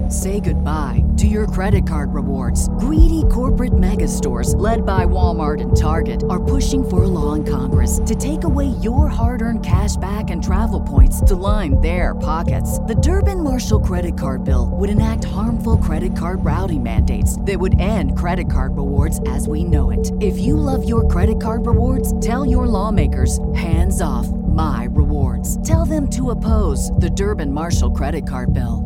Say goodbye to your credit card rewards. Greedy corporate mega stores, led by Walmart and Target, are pushing for a law in Congress to take away your hard-earned cash back and travel points to line their pockets. The Durbin-Marshall credit card bill would enact harmful credit card routing mandates that would end credit card rewards as we know it. If you love your credit card rewards, tell your lawmakers, hands off my rewards. Tell them to oppose the Durbin-Marshall credit card bill.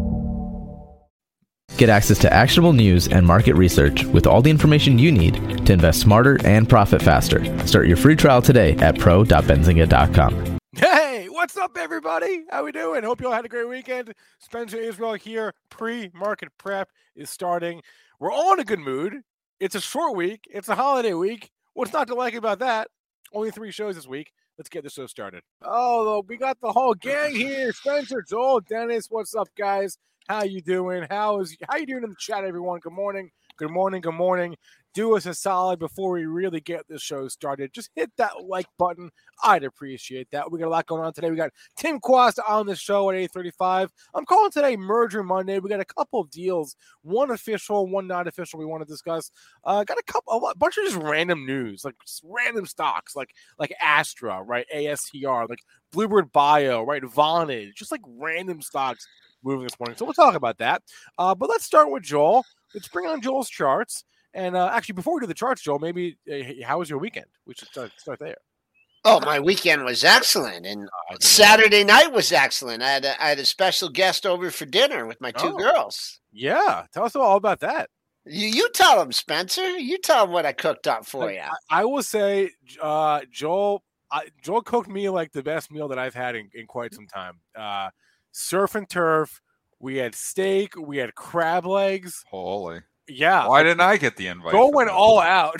Get access to actionable news and market research with all the information you need to invest smarter and profit faster. Start your free trial today at pro.benzinga.com. Hey, what's up, everybody? How we doing? Hope you all had a great weekend. Spencer Israel here. Pre-market prep is starting. We're all in a good mood. It's a short week. It's a holiday week. What's not to like about that? Only 3 shows this week. Let's get the show started. Oh, we got the whole gang here. Spencer, Joel, Dennis. What's up, guys? How you doing? How you doing in the chat, everyone? Good morning. Good morning. Good morning. Do us a solid before we really get this show started. Just hit that like button. I'd appreciate that. We got a lot going on today. We got Tim Quast on the show at 8:35. I'm calling today Merger Monday. We got a couple of deals, one official, one not official. We want to discuss. Got a bunch of just random news, like just random stocks, like Astra, right? ASTR, like Bluebird Bio, right? Vonage, just like random stocks moving this morning. So we'll talk about that. But let's start with Joel. Let's bring on Joel's charts. And actually, before we do the charts, Joel, maybe how was your weekend? We should start there. Oh, my weekend was excellent, and Saturday night was excellent. I had a special guest over for dinner with my 2 girls. Yeah, tell us all about that. You tell them, Spencer. You tell them what I cooked up for you. I will say, Joel cooked me like the best meal that I've had in quite some time. Surf and turf. We had steak. We had crab legs. Holy. Yeah. Why didn't I get the invite? Joel went all out.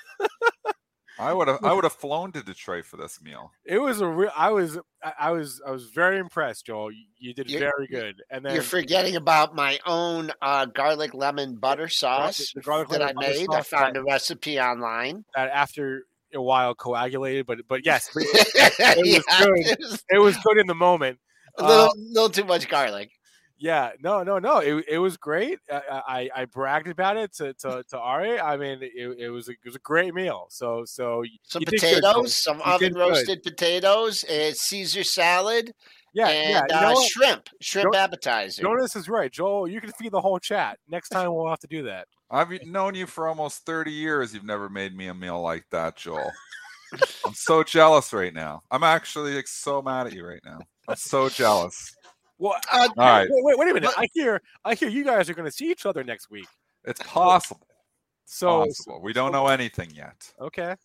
I would have flown to Detroit for this meal. It was I was very impressed, Joel. You did very good. And then you're forgetting about my own garlic lemon butter sauce that I made. I found a recipe online that after a while coagulated, but yes, it was good. It was good in the moment. A little too much garlic. Yeah, no. It was great. I bragged about it to Ari. I mean, it was a great meal. So some potatoes, some oven roasted potatoes, Caesar salad, and shrimp appetizer. Jonas is right, Joel. You can feed the whole chat. Next time we'll have to do that. I've known you for almost 30 years. You've never made me a meal like that, Joel. I'm so jealous right now. I'm actually so mad at you right now. I'm so jealous. Well, all right. Wait a minute. I hear you guys are going to see each other next week. It's possible. So we don't know anything yet. Okay.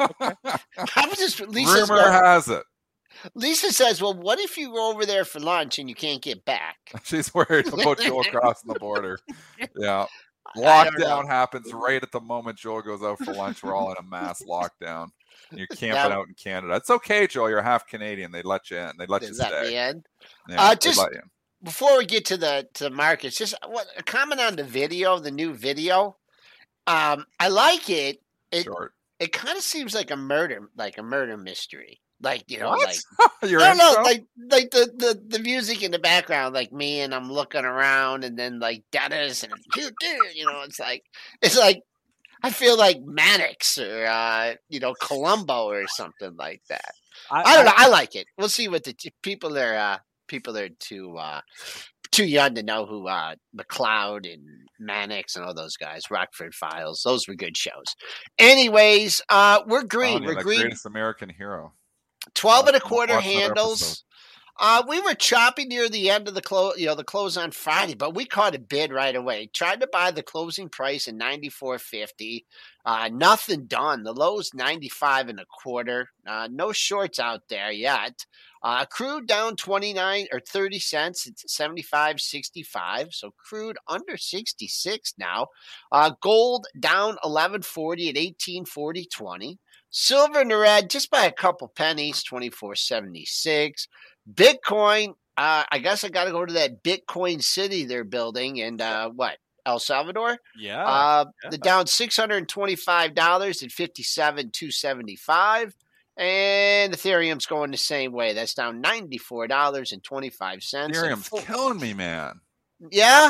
Rumor has it. Lisa says, "Well, what if you go over there for lunch and you can't get back?" She's worried about Joel crossing the border. Yeah. Lockdown happens right at the moment Joel goes out for lunch. We're all in a mass lockdown. You're camping out in Canada. It's okay, Joel. You're half Canadian. They let you in. They let you stay. Let me in. Yeah, before we get to the markets, just a comment on the video, the new video. I like it. It kind of seems like a murder mystery. Like, you know, what? like the music in the background, like me, and I'm looking around, and then like Dennis, and you know, it's like. I feel like Mannix or Columbo or something like that. I don't know. I like it. We'll see what the people are too young to know who McLeod and Mannix and all those guys. Rockford Files. Those were good shows. Anyways, we're green. We're green. Greatest American hero. 12 and a quarter handles. We were choppy near the end of the close on Friday, but we caught a bid right away. Tried to buy the closing price at $94.50. Nothing done. The low's 95 and a quarter. No shorts out there yet. Crude down 29 or 30 cents. It's 75.65. So crude under 66 now. Gold down 11.40 at 18.40.20. Silver in the red just by a couple pennies, 24.76. Bitcoin, I guess I got to go to that Bitcoin city they're building, and El Salvador? Yeah. The down $625 at 57,275, and Ethereum's going the same way. That's down $94.25. Ethereum's killing me, man. Yeah?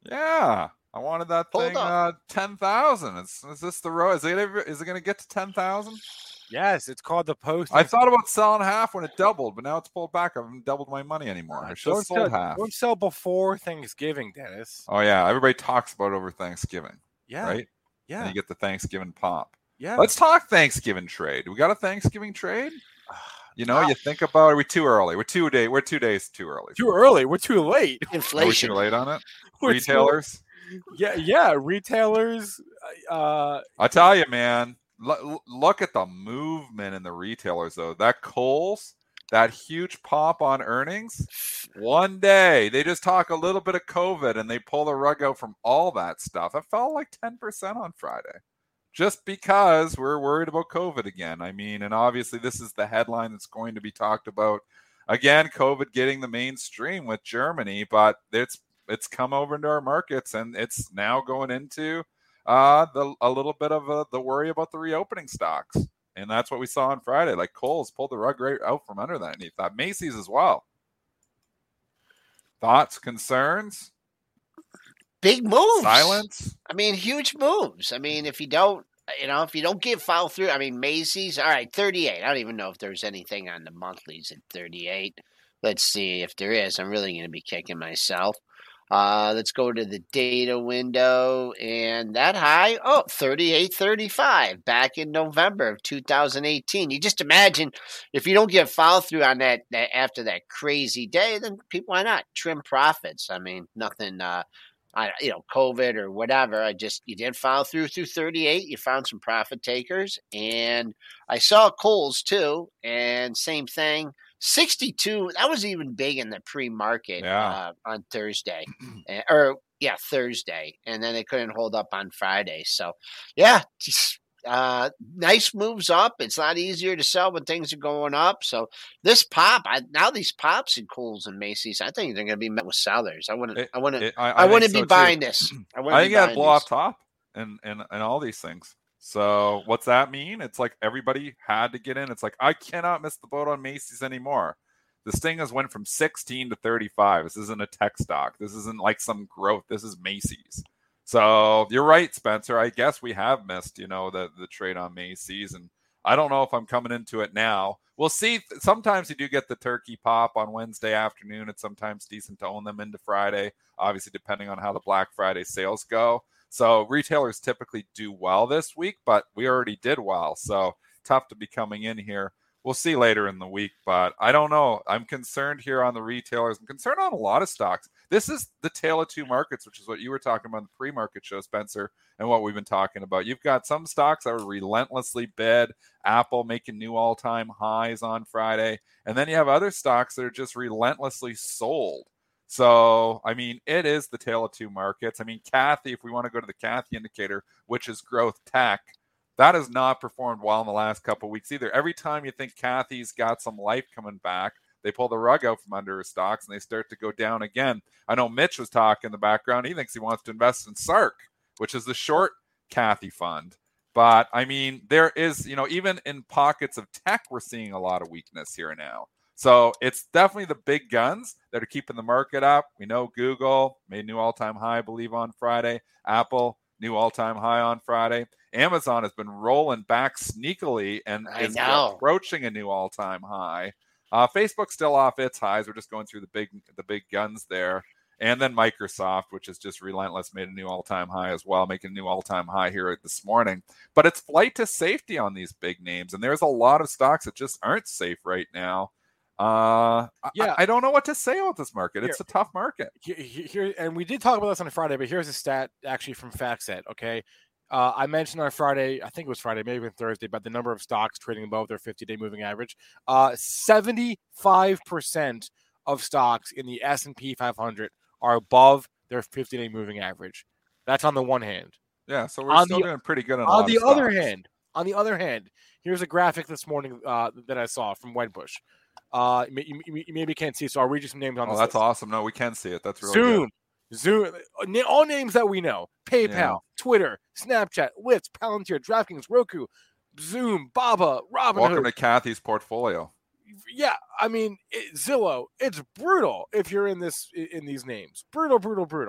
Yeah. I wanted that Hold thing 10,000. Is this the row? Is it going to get to 10,000? Yes, it's called the Post. I thought about selling half when it doubled, but now it's pulled back. I haven't doubled my money anymore. It's just sold half. Don't sell before Thanksgiving, Dennis. Oh yeah, everybody talks about it over Thanksgiving. Yeah. Right? Yeah. And you get the Thanksgiving pop. Yeah. Let's talk Thanksgiving trade. We got a Thanksgiving trade? You know, you think about it, we're too early. We're 2 days too early. Too early. We're too late. Inflation. Are we too late on it? We're Retailers? Yeah, retailers. I tell you, man, look at the movement in the retailers, though. That Kohl's, that huge pop on earnings, one day they just talk a little bit of COVID and they pull the rug out from all that stuff. It fell like 10% on Friday. Just because we're worried about COVID again. I mean, and obviously this is the headline that's going to be talked about. Again, COVID getting the mainstream with Germany, but it's come over into our markets, and it's now going into a little bit of the worry about the reopening stocks. And that's what we saw on Friday. Like Kohl's pulled the rug right out from under that. And he thought Macy's as well. Thoughts, concerns? Big moves. Silence. I mean, huge moves. I mean, if you don't get follow through, I mean, Macy's, all right, 38. I don't even know if there's anything on the monthlies at 38. Let's see if there is. I'm really going to be kicking myself. Let's go to the data window, and that high, 38.35 back in November of 2018. You just imagine if you don't get follow through on that after that crazy day, then people, why not trim profits? I mean, nothing. COVID or whatever. You did follow through 38. You found some profit takers, and I saw Kohl's too, and same thing. 62. That was even big in the pre-market on Thursday, Thursday, and then it couldn't hold up on Friday. So, yeah, nice moves up. It's a lot easier to sell when things are going up. So this pop, these pops in Kohl's and Macy's, I think they're going to be met with sellers. I wouldn't be buying this. I think that blow off top and all these things. So what's that mean? It's like everybody had to get in. It's like, I cannot miss the boat on Macy's anymore. This thing has went from 16 to 35. This isn't a tech stock. This isn't like some growth. This is Macy's. So you're right, Spencer. I guess we have missed, the trade on Macy's, and I don't know if I'm coming into it now. We'll see. Sometimes you do get the turkey pop on Wednesday afternoon. It's sometimes decent to own them into Friday, obviously depending on how the Black Friday sales go. So retailers typically do well this week, but we already did well. So tough to be coming in here. We'll see later in the week, but I don't know. I'm concerned here on the retailers. I'm concerned on a lot of stocks. This is the tale of two markets, which is what you were talking about in the pre-market show, Spencer, and what we've been talking about. You've got some stocks that were relentlessly bid, Apple making new all-time highs on Friday, and then you have other stocks that are just relentlessly sold. So, I mean, it is the tale of two markets. I mean, Cathy, if we want to go to the Cathy indicator, which is growth tech, that has not performed well in the last couple of weeks either. Every time you think Cathy's got some life coming back, they pull the rug out from under her stocks and they start to go down again. I know Mitch was talking in the background. He thinks he wants to invest in SARK, which is the short Cathy fund. But, I mean, there is, even in pockets of tech, we're seeing a lot of weakness here now. So it's definitely the big guns that are keeping the market up. We know Google made new all-time high, I believe, on Friday. Apple, new all-time high on Friday. Amazon has been rolling back sneakily and is approaching a new all-time high. Facebook's still off its highs. We're just going through the big guns there. And then Microsoft, which is just relentless, made a new all-time high as well, making a new all-time high here this morning. But it's flight to safety on these big names, and there's a lot of stocks that just aren't safe right now. I don't know what to say about this market. It's a tough market. Here, and we did talk about this on Friday, but here's a stat actually from FactSet, okay? I mentioned on Friday, I think it was Friday, maybe even Thursday, about the number of stocks trading above their 50-day moving average. 75% of stocks in the S&P 500 are above their 50-day moving average. That's on the one hand. Yeah, so we're still doing pretty good on the other hand. On the other hand, here's a graphic this morning that I saw from Wedbush. You maybe can't see, so I'll read you some names on this. Oh, that's list. Awesome. No, we can see it. That's really good. Zoom, all names that we know. PayPal, Twitter, Snapchat, Lyft, Palantir, DraftKings, Roku, Zoom, Baba, Robinhood. Welcome to Cathy's portfolio. Yeah, I mean, Zillow, it's brutal if you're in these names. Brutal.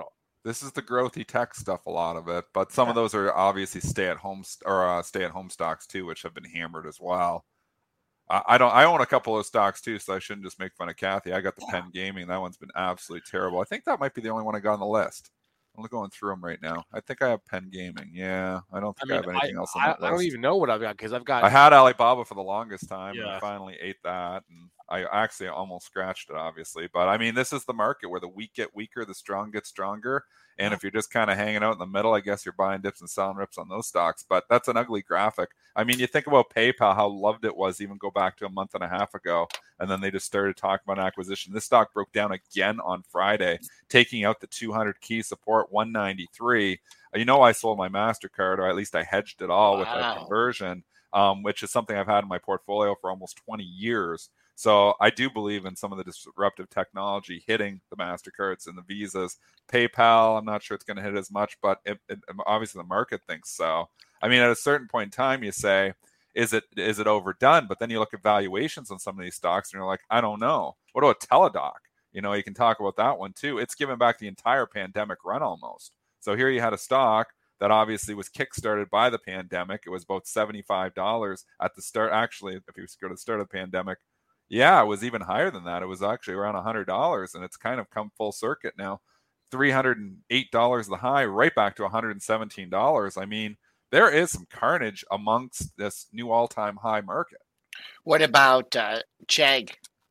This is the growthy tech stuff, a lot of it, but some of those are obviously stay-at-home stocks too, which have been hammered as well. I own a couple of stocks too, so I shouldn't just make fun of Kathy. I got the Penn Gaming. That one's been absolutely terrible. I think that might be the only one I got on the list. I'm going through them right now. I think I have Penn Gaming. Yeah, I don't think I have anything else on that list. I don't even know what I've got because I had Alibaba for the longest time, and I finally ate that, and I actually almost scratched it, obviously. But I mean, this is the market where the weak get weaker, the strong get stronger. And if you're just kind of hanging out in the middle, I guess you're buying dips and selling rips on those stocks. But that's an ugly graphic. I mean, you think about PayPal, how loved it was even go back to a month and a half ago. And then they just started talking about acquisition. This stock broke down again on Friday, taking out the 200 key support, 193. You know, I sold my MasterCard, or at least I hedged it all with that conversion, which is something I've had in my portfolio for almost 20 years. So I do believe in some of the disruptive technology hitting the MasterCards and the Visas. PayPal, I'm not sure it's going to hit as much, but obviously the market thinks so. I mean, at a certain point in time, you say, is it overdone? But then you look at valuations on some of these stocks and you're like, I don't know. What about Teladoc? You know, you can talk about that one too. It's given back the entire pandemic run almost. So here you had a stock that obviously was kickstarted by the pandemic. It was about $75 at the start. Actually, if you go to the start of the pandemic, yeah, it was even higher than that. It was actually around $100, and it's kind of come full circuit now. $308 the high, right back to $117. I mean, there is some carnage amongst this new all-time high market. What about Chegg?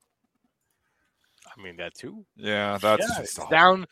I mean, that too. Yeah, that's just down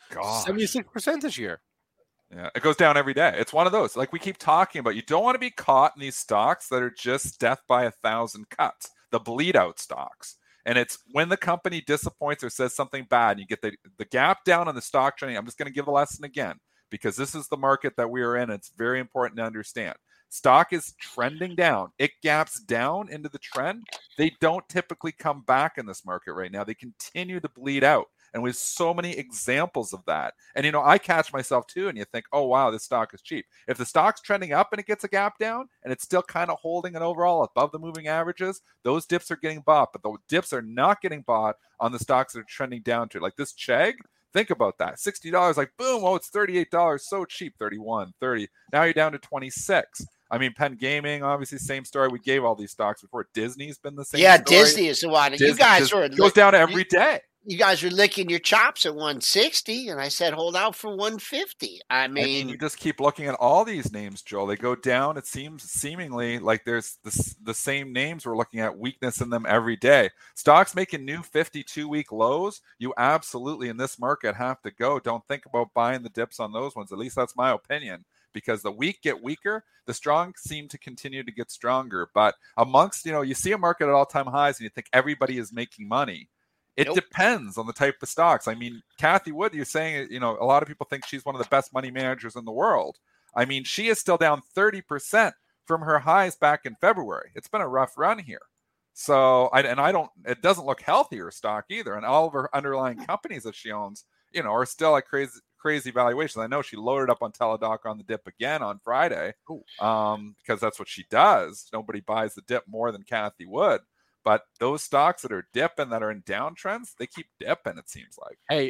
76% this year. Yeah, it goes down every day. It's one of those, like we keep talking about. You don't want to be caught in these stocks that are just death by 1,000 cuts, the bleed out stocks. And it's when the company disappoints or says something bad, and you get the gap down on the stock trending. I'm just going to give the lesson again, because this is the market that we are in. It's very important to understand. Stock is trending down. It gaps down into the trend. They don't typically come back in this market right now. They continue to bleed out. And we have so many examples of that. And, you know, I catch myself too, and you think, oh, wow, this stock is cheap. If the stock's trending up and it gets a gap down and it's still kind of holding it overall above the moving averages, those dips are getting bought. But the dips are not getting bought on the stocks that are trending down to, like this Chegg. Think about that. $60, like, boom, oh, it's $38. So cheap, 31, 30. Now you're down to 26. I mean, Penn Gaming, obviously, same story. We gave all these stocks before. Disney's been the same story. Disney is the one. You guys are goes down every day. You guys are licking your chops at 160, and I said hold out for 150. I mean, you just keep looking at all these names, Joel. They go down. It seems seemingly like there's the same names. We're looking at weakness in them every day. Stocks making new 52-week lows. You absolutely, in this market, have to go. Don't think about buying the dips on those ones. At least that's my opinion. Because the weak get weaker, the strong seem to continue to get stronger. But amongst, you know, you see a market at all-time highs and you think everybody is making money. It depends on the type of stocks. I mean, Kathy Wood, you're saying, you know, a lot of people think she's one of the best money managers in the world. I mean, she is still down 30% from her highs back in February. It's been a rough run here. So, it doesn't look healthy, her stock either. And all of her underlying companies that she owns, you know, are still at crazy valuations. I know she loaded up on Teladoc on the dip again on Friday because that's what she does. Nobody buys the dip more than Kathy Wood. But those stocks that are dipping, that are in downtrends, they keep dipping, it seems like. Hey,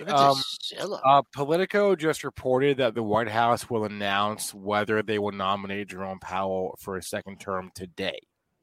Politico just reported that the White House will announce whether they will nominate Jerome Powell for a second term today.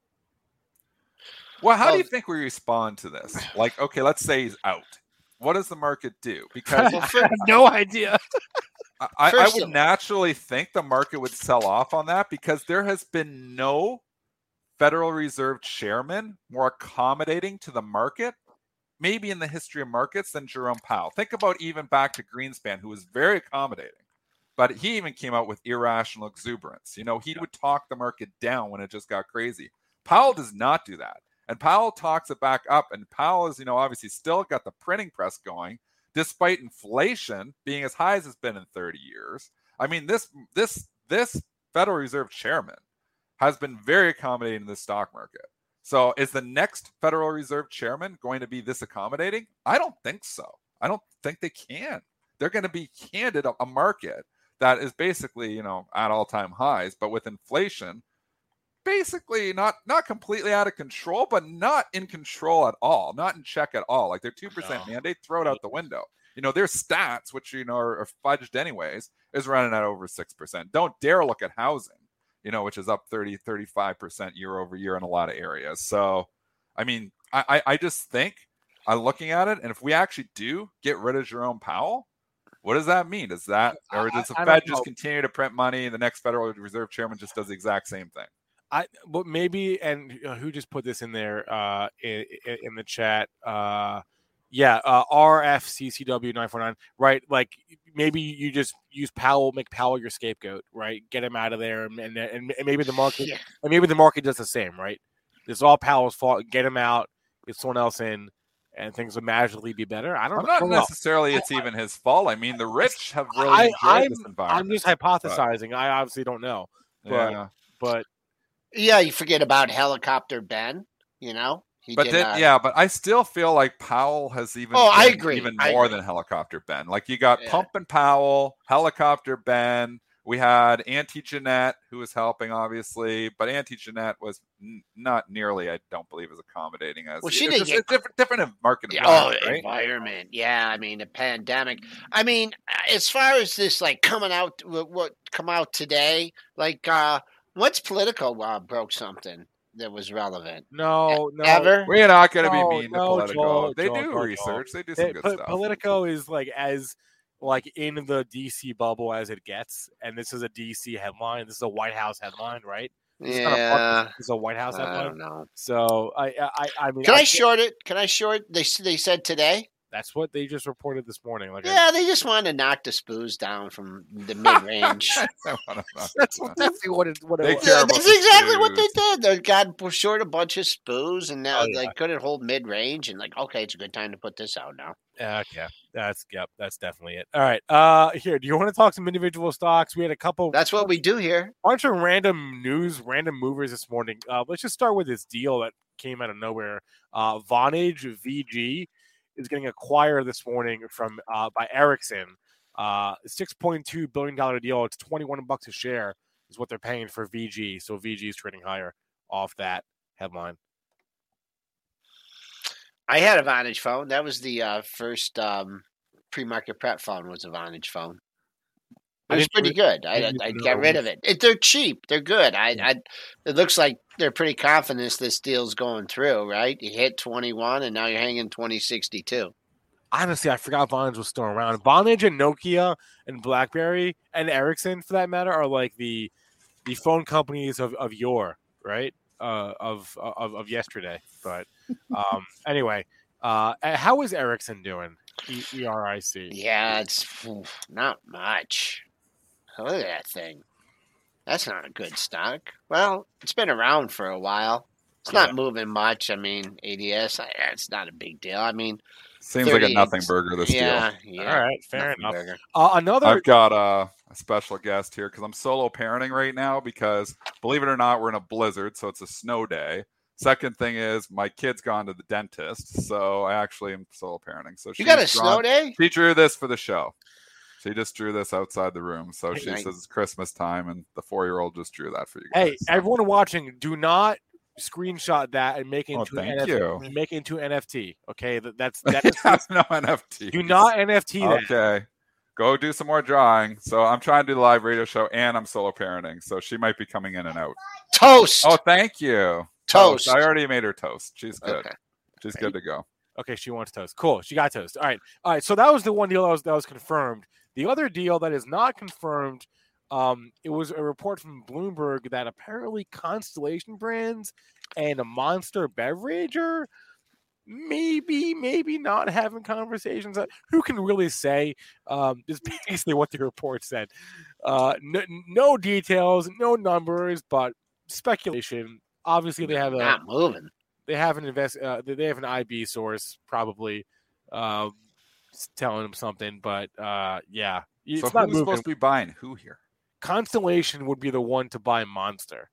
Well, how do you think we respond to this? Like, okay, let's say he's out. What does the market do? Because I have no idea. I would naturally think the market would sell off on that because there has been no Federal Reserve chairman more accommodating to the market, maybe in the history of markets, than Jerome Powell. Think about even back to Greenspan, who was very accommodating, but he even came out with irrational exuberance. You know, he would talk the market down when it just got crazy. Powell does not do that. And Powell talks it back up. And Powell is, you know, obviously still got the printing press going, despite inflation being as high as it's been in 30 years. I mean, this Federal Reserve chairman has been very accommodating in the stock market. So is the next Federal Reserve chairman going to be this accommodating? I don't think so. I don't think they can. They're going to be handed a market that is basically, you know, at all-time highs, but with inflation, basically not completely out of control, but not in control at all, not in check at all. Like their 2% mandate, throw it out the window. their stats, which are fudged anyways, is running at over 6%. Don't dare look at housing, which is up 35% year over year in a lot of areas. So, I mean, I just think I'm looking at it, and if we actually do get rid of Jerome Powell, what does that mean? Does the Fed just continue to print money, and the next Federal Reserve Chairman just does the exact same thing? But maybe, and who just put this in there in the chat? RFCCW 949, right? Like maybe you just use Powell, make Powell your scapegoat, right? Get him out of there, and maybe the market, and maybe the market does the same, right? It's all Powell's fault. Get him out, get someone else in, and things will magically be better. I'm not necessarily it's even his fault. I mean, the rich have really enjoyed this environment. I'm just hypothesizing. I obviously don't know, but you forget about Helicopter Ben. But I still feel like Powell has even more than Helicopter Ben. Like you got Pump and Powell, Helicopter Ben. We had Auntie Jeanette, who was helping, obviously, but Auntie Jeanette was not nearly, I don't believe, as accommodating as. Well, she did get different market environment. Right? Environment. Yeah, I mean, the pandemic. I mean, as far as this, like coming out, what come out today, like what's Politico broke something that was relevant? No. Ever? We're not going to be mean to Politico. They do research. They do some good stuff. Politico is like in the DC bubble as it gets, and this is a DC headline. This is a White House headline, right? This is a White House headline. I don't know. So I mean, can I short it? Can I short? They said today. That's what they just reported this morning. They just wanted to knock the Spoos down from the mid-range. That's exactly what it was. That's exactly what they did. They got short a bunch of Spoos, and now they couldn't hold mid-range. And okay, it's a good time to put this out now. Okay, that's definitely it. All right, here. Do you want to talk some individual stocks? We had a couple. That's what we do here. Bunch of random news, random movers this morning. Let's just start with this deal that came out of nowhere. Vonage VG is getting acquired this morning from by Ericsson. $6.2 billion deal. It's $21 a share is what they're paying for VG. So VG is trading higher off that headline. I had a Vonage phone. That was the first pre-market prep phone. Was a Vonage phone. It was pretty good. I got rid of it. They're cheap. They're good. It looks like they're pretty confident this deal's going through, right? You hit 21, and now you're hanging 2062. Honestly, I forgot Vonage was still around. Vonage and Nokia and BlackBerry and Ericsson, for that matter, are like the phone companies of yore, right? Of yesterday. But anyway, how is Ericsson doing? ERIC. Yeah, it's not much. Look at that thing. That's not a good stock. Well, it's been around for a while. It's not moving much. I mean, ADS, it's not a big deal. I mean, seems like a nothing burger, this deal. Yeah. All right, fair enough. I've got a special guest here because I'm solo parenting right now because, believe it or not, we're in a blizzard, so it's a snow day. Second thing is my kid's gone to the dentist, so I actually am solo parenting. So you got a snow day? She drew this for the show. She just drew this outside the room. So she says it's Christmas time, and the 4-year-old just drew that for you guys. Hey, everyone watching, do not screenshot that and make it into NFT. Make it into NFT. Okay, that's no NFT. Do not NFT that. Okay. Go do some more drawing. So I'm trying to do the live radio show, and I'm solo parenting. So she might be coming in and out. Toast. Oh, thank you. Toast. I already made her toast. She's good. Okay. She's good to go. Okay, she wants toast. Cool. She got toast. All right. So that was the one deal that was confirmed. The other deal that is not confirmed, it was a report from Bloomberg that apparently Constellation Brands and a Monster Beverage are maybe not having conversations. Who can really say? Is basically what the report said. No details, no numbers, but speculation. Obviously, they have not moving. They have they have an IB source probably telling them something, but yeah. It's so not who's supposed to be buying who here? Constellation would be the one to buy Monster.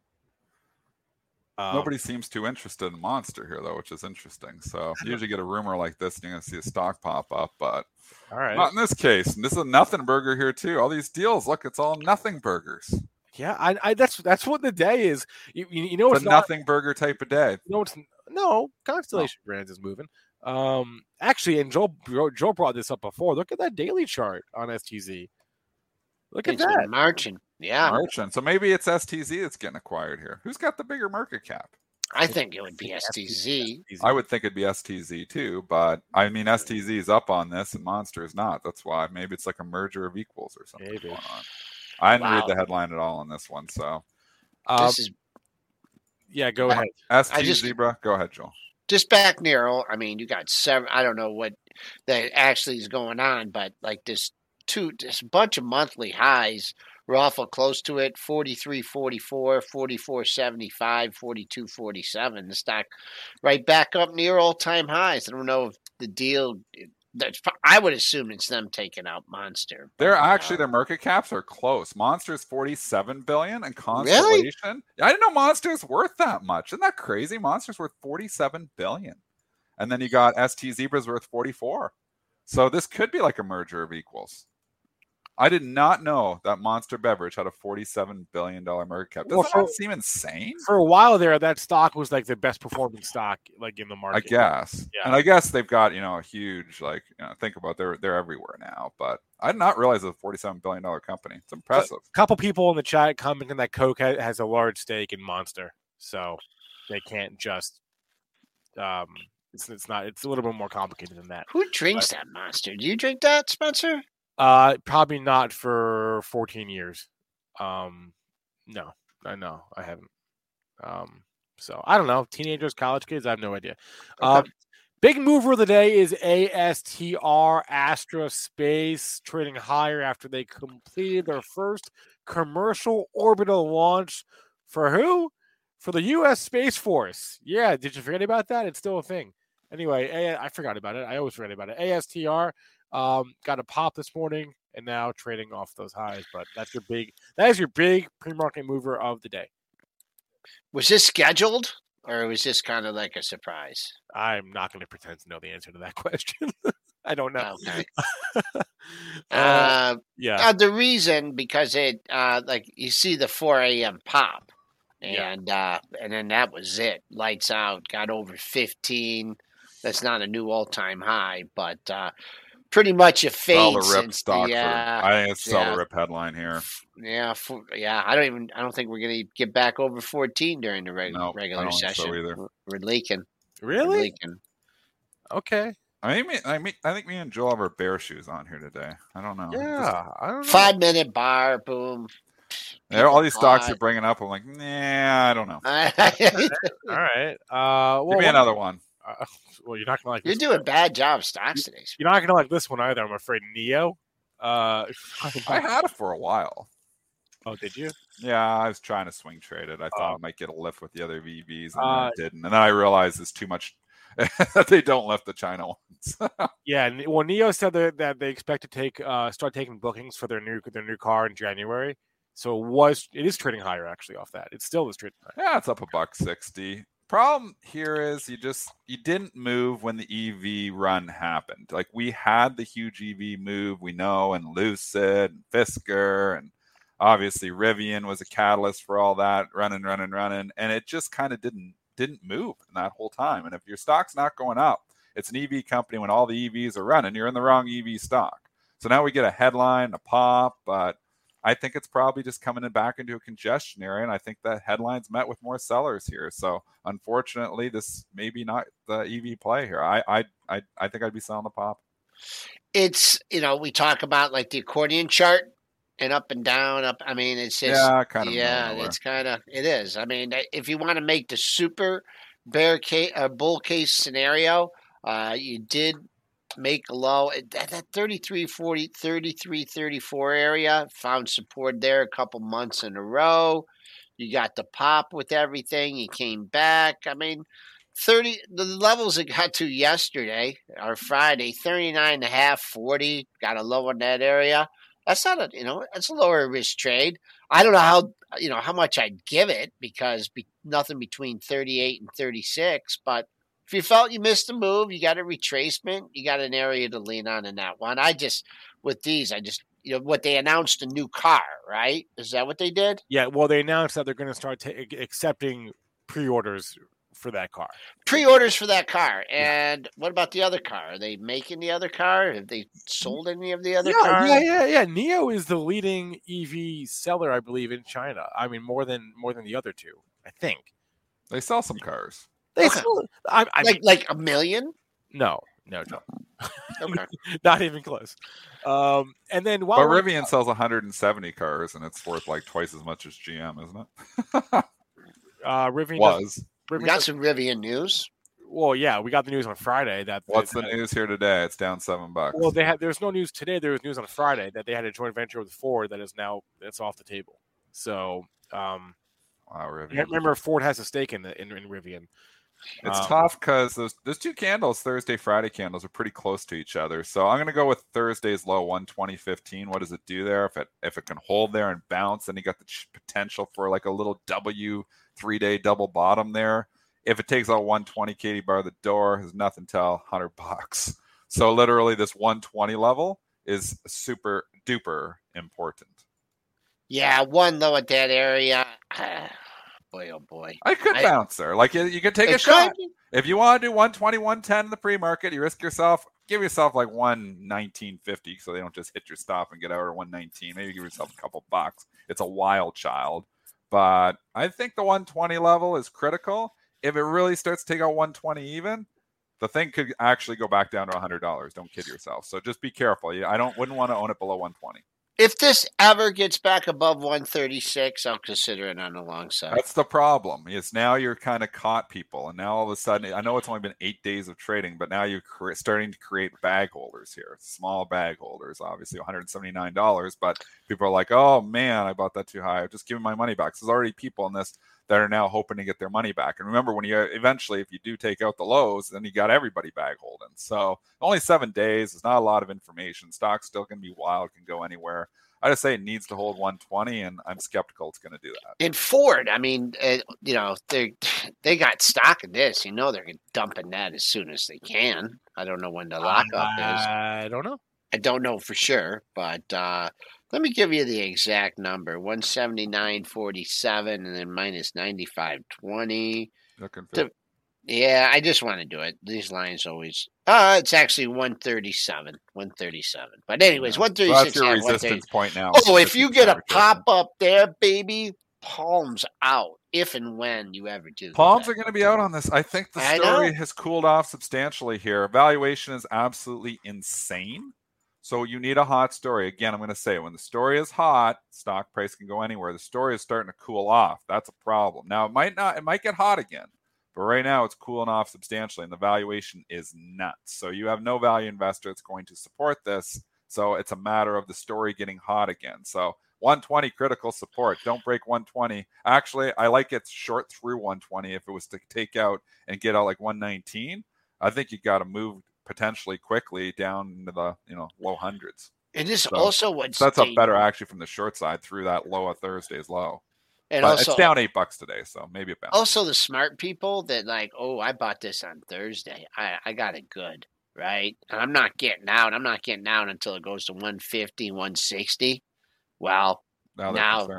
Nobody seems too interested in Monster here, though, which is interesting. So you usually get a rumor like this, and you're going to see a stock pop up, but not in this case. And this is a nothing burger here, too. All these deals, look, it's all nothing burgers. Yeah, I that's what the day is. You know, it's a nothing burger type of day. No, Constellation Brands is moving. Actually, and Joe brought this up before. Look at that daily chart on STZ. Look at that. Been marching. Yeah. Marching. So maybe it's STZ that's getting acquired here. Who's got the bigger market cap? I think it would be STZ. I would think it'd be STZ too, but I mean STZ is up on this and Monster is not. That's why maybe it's like a merger of equals or something going on. I didn't read the headline at all on this one, so this is. Yeah, go ahead. Zebra. Go ahead, Joel. Just back near. I mean, you got 7. I don't know what that actually is going on, but like this bunch of monthly highs. We're awful close to it. 43.44, 44.75, 42.47. The stock right back up near all-time highs. I don't know if the deal. I would assume it's them taking out Monster. They're actually their market caps are close. Monster's $47 billion, and Constellation. Really? I didn't know Monster's worth that much. Isn't that crazy? Monster's worth $47 billion, and then you got ST Zebra's worth $44 billion. So this could be like a merger of equals. I did not know that Monster Beverage had a $47 billion market cap. Doesn't that seem insane? For a while there, that stock was like the best performing stock like in the market. I guess. Yeah. And I guess they've got, a huge, think about they're everywhere now. But I did not realize it's a $47 billion company. It's impressive. A couple people in the chat commenting that Coke has a large stake in Monster. So they can't just it's a little bit more complicated than that. Who drinks that Monster? Do you drink that, Spencer? Probably not for 14 years. No, I haven't. So I don't know. Teenagers, college kids, I have no idea. Okay. Big mover of the day is ASTR, Astra Space, trading higher after they completed their first commercial orbital launch for who? For the U.S. Space Force. Yeah, did you forget about that? It's still a thing. Anyway, I forgot about it. I always forget about it. ASTR. Got a pop this morning and now trading off those highs, but that is your big pre-market mover of the day. Was this scheduled or was this kind of like a surprise? I'm not going to pretend to know the answer to that question. I don't know. Okay. Yeah. The reason, because it you see the 4 a.m. pop and then that was it. Lights out, got over 15. That's not a new all-time high, but pretty much a fade since I think it's sell the rip headline here. Yeah, I don't think we're going to get back over 14 during the regular session. So either. We're leaking. Really? We're leaking. Okay. I think me and Joel have our bear shoes on here today. I don't know. Yeah, I don't know. 5-minute bar, boom. All these stocks you're bringing up, I'm like, nah, I don't know. All right. Give me another one. Well, you're not gonna like. You're doing a bad job stocks today. You're not gonna like this one either. I'm afraid. Neo. I had it for a while. Oh, did you? Yeah, I was trying to swing trade it. I thought I might get a lift with the other VVs, and I didn't. And then I realized it's too much that they don't lift the China ones. Yeah, well, Neo said that they expect to take start taking bookings for their new car in January. So it is trading higher actually off that. It still is trading higher. Yeah, it's up $1.60. Problem here is you didn't move when the EV run happened. Like we had the huge EV move, we know, and Lucid and Fisker, and obviously Rivian was a catalyst for all that running, and it just kind of didn't move in that whole time. And if your stock's not going up, it's an EV company when all the EVs are running, you're in the wrong EV stock. So now we get a headline, a pop, but I think it's probably just coming back into a congestion area, and I think that headline's met with more sellers here. So unfortunately, this may be not the EV play here. I think I'd be selling the pop. It's we talk about like the accordion chart and up and down. Up. I mean, it's just it is. I mean, if you want to make the super bear case, bull case scenario, you did make a low at that 33.40, 33.34 area. Found support there a couple months in a row. You got the pop with everything. You came back. I mean, the levels it got to yesterday or Friday, 39.5, 40. Got a low in that area. That's not that's a lower risk trade. I don't know how much I'd give it because nothing between 38 and 36, but if you felt you missed a move, you got a retracement, you got an area to lean on in that one. What they announced a new car, right? Is that what they did? Yeah, well, they announced that they're going to start accepting pre-orders for that car. Pre-orders for that car. And what about the other car? Are they making the other car? Have they sold any of the other car? Yeah. NIO is the leading EV seller, I believe, in China. I mean, more than the other two, I think. They sell some cars. They sell, like a million? No. Okay. Not even close. And then but Rivian sells 170 cars, and it's worth like twice as much as GM, isn't it? Rivian we got some Rivian news. Well, yeah, we got the news on Friday. What's the news here today? It's down $7. Well, there's no news today. There was news on Friday that they had a joint venture with Ford that's off the table. So, wow, Rivian. Remember, Ford has a stake in Rivian. It's tough because those two candles, Thursday, Friday candles, are pretty close to each other. So I'm going to go with Thursday's low, 120.15. What does it do there? If it can hold there and bounce, then you got the potential for like a little W 3-day double bottom there. If it takes out 120 Katie bar the door, there's nothing till $100. So literally this 120 level is super duper important. Yeah, one low at that area. Boy, oh boy. I could bounce there. Like you could take a shot. If you want to do 120, 110 in the pre-market, you give yourself like 119.50 so they don't just hit your stop and get out at 119. Maybe give yourself a couple bucks. It's a wild child. But I think the 120 level is critical. If it really starts to take out 120 even, the thing could actually go back down to $100. Don't kid yourself. So just be careful. Wouldn't want to own it below 120. If this ever gets back above 136, I'll consider it on the long side. That's the problem. Is now you're kind of caught people, and now all of a sudden, I know it's only been 8 days of trading, but now you're starting to create bag holders here, small bag holders. Obviously, $179, but people are like, "Oh man, I bought that too high. Just give me my money back." So there's already people in this that are now hoping to get their money back. And remember, when you eventually, if you do take out the lows, then you got everybody bag holding. So only 7 days. There's not a lot of information. Stock's still can be wild, can go anywhere. I just say it needs to hold 120, and I'm skeptical it's going to do that. And Ford, I mean, they got stock in this. They're dumping that as soon as they can. I don't know when the lockup is. I don't know. I don't know for sure, but let me give you the exact number: 179.47, and then minus 95.20. Yeah, I just want to do it. These lines always. It's actually 137. 137. But anyways, 136. Well, that's your resistance point now. Oh, if you get a pop up there, baby, palms out. If and when you ever do. Palms are going to be out on this. I think the story has cooled off substantially here. Valuation is absolutely insane. So you need a hot story. Again, I'm going to say when the story is hot, stock price can go anywhere. The story is starting to cool off. That's a problem. Now it might get hot again. But right now, it's cooling off substantially, and the valuation is nuts. So you have no value investor that's going to support this. So it's a matter of the story getting hot again. So 120 critical support. Don't break 120. Actually, I like it short through 120. If it was to take out and get out like 119, I think you got to move potentially quickly down into the low hundreds. And this also what that's up better actually from the short side through that low of Thursday's low. And but also, it's down $8 today, so maybe it bounces. Also, the smart people that I bought this on Thursday. I got it good, right? And I'm not getting out. I'm not getting out until it goes to 150, 160. Well, now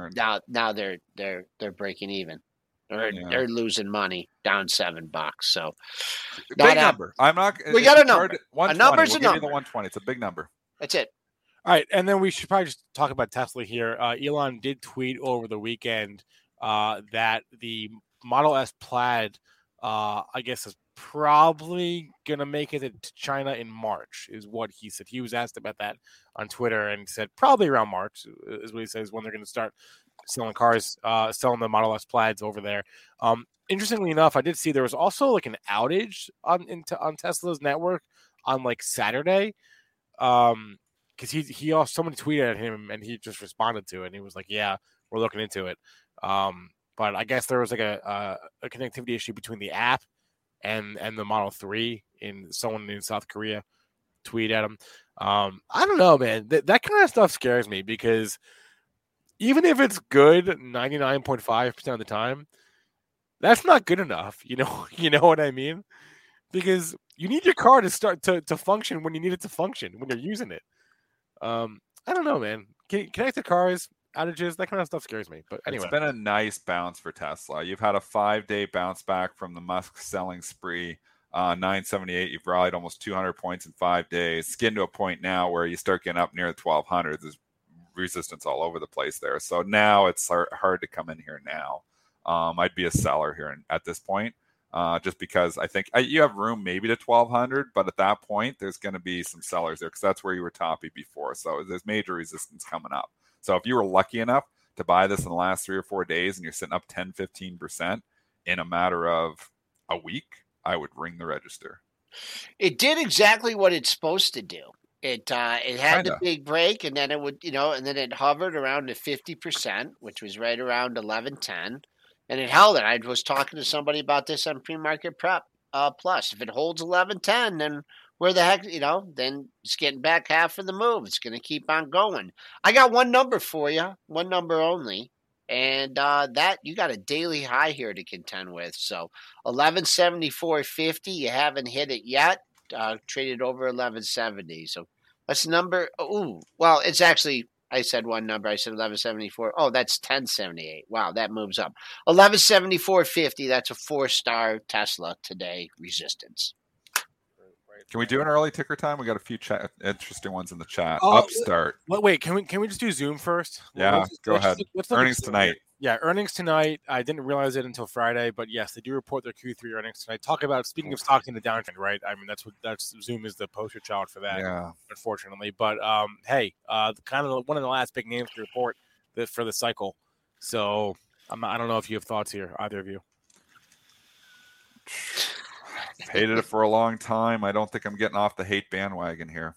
they're breaking even. They're losing money, down $7. So big number. I'm not. We got a number. A number's a number. The 120. It's a big number. That's it. All right, and then we should probably just talk about Tesla here. Elon did tweet over the weekend that the Model S Plaid, I guess, is probably going to make it to China in March, is what he said. He was asked about that on Twitter and said probably around March is what he says when they're going to start selling cars, selling the Model S Plaids over there. Interestingly enough, I did see there was also like an outage on Tesla's network on like Saturday. Because he also somebody tweeted at him and he just responded to it and he was like, "Yeah, we're looking into it." But I guess there was like a connectivity issue between the app and the Model 3. Someone in South Korea tweeted at him. I don't know, man. That kind of stuff scares me because even if it's good 99.5% of the time, that's not good enough. You know what I mean? Because you need your car to start to function when you need it to function when you're using it. I don't know, man. Connected cars, outages, that kind of stuff scares me. But anyway, it's been a nice bounce for Tesla. You've had a 5-day bounce back from the Musk selling spree. 978, you've rallied almost 200 points in 5 days. Skin to a point now where you start getting up near the 1200s. There's resistance all over the place there. So now it's hard to come in here now. I'd be a seller here at this point, just because I think you have room maybe to 1200, but at that point, there's going to be some sellers there because that's where you were toppy before. So there's major resistance coming up. So if you were lucky enough to buy this in the last 3 or 4 days and you're sitting up 10, 15% in a matter of a week, I would ring the register. It did exactly what it's supposed to do. It had the big break, and then it would, and then it hovered around the 50%, which was right around 1110, and it held it. I was talking to somebody about this on Pre-Market Prep Plus. If it holds 1110, then where the heck, then it's getting back half of the move. It's going to keep on going. I got one number for you, one number only. And that you got a daily high here to contend with. So 1174.50, you haven't hit it yet. Traded over 1170. So that's number. Oh, well, it's actually, I said one number. I said 1174. Oh, that's 1078. Wow, that moves up. 1174.50. That's a 4-star Tesla today resistance. Can we do an early ticker time? We got a few interesting ones in the chat. Upstart. Wait, can we just do Zoom first? Yeah, go ahead. Earnings tonight. Yeah, earnings tonight. I didn't realize it until Friday, but yes, they do report their Q3 earnings tonight. Speaking of stocks in the downtrend, right? I mean, that's Zoom is the poster child for that. Yeah, unfortunately. But hey, kind of one of the last big names to report for the cycle. So I don't know if you have thoughts here, either of you. Hated it for a long time. I don't think I'm getting off the hate bandwagon here.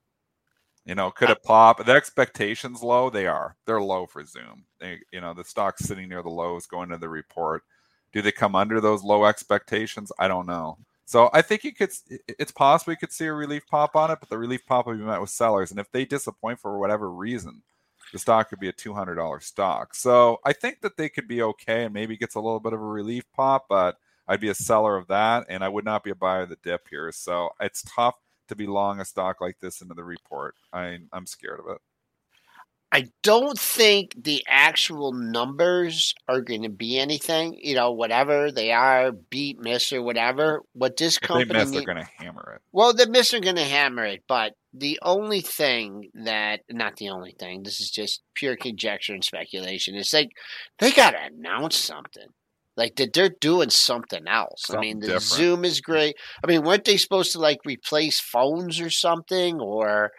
Could it pop? The expectations low? They are. They're low for Zoom. The stock's sitting near the lows going to the report. Do they come under those low expectations? I don't know. So I think it's possible you could see a relief pop on it, but the relief pop will be met with sellers. And if they disappoint for whatever reason, the stock could be a $200 stock. So I think that they could be okay and maybe gets a little bit of a relief pop, but I'd be a seller of that, and I would not be a buyer of the dip here. So it's tough to be long a stock like this into the report. I'm scared of it. I don't think the actual numbers are going to be anything. Whatever they are, beat, miss, or whatever. What this company if they miss, they're going to hammer it. Well, the miss are going to hammer it, but the only thing not the only thing. This is just pure conjecture and speculation. It's like they got to announce something. Like that they're doing something else. Something the different. Zoom is great. Weren't they supposed to replace phones or something? Or,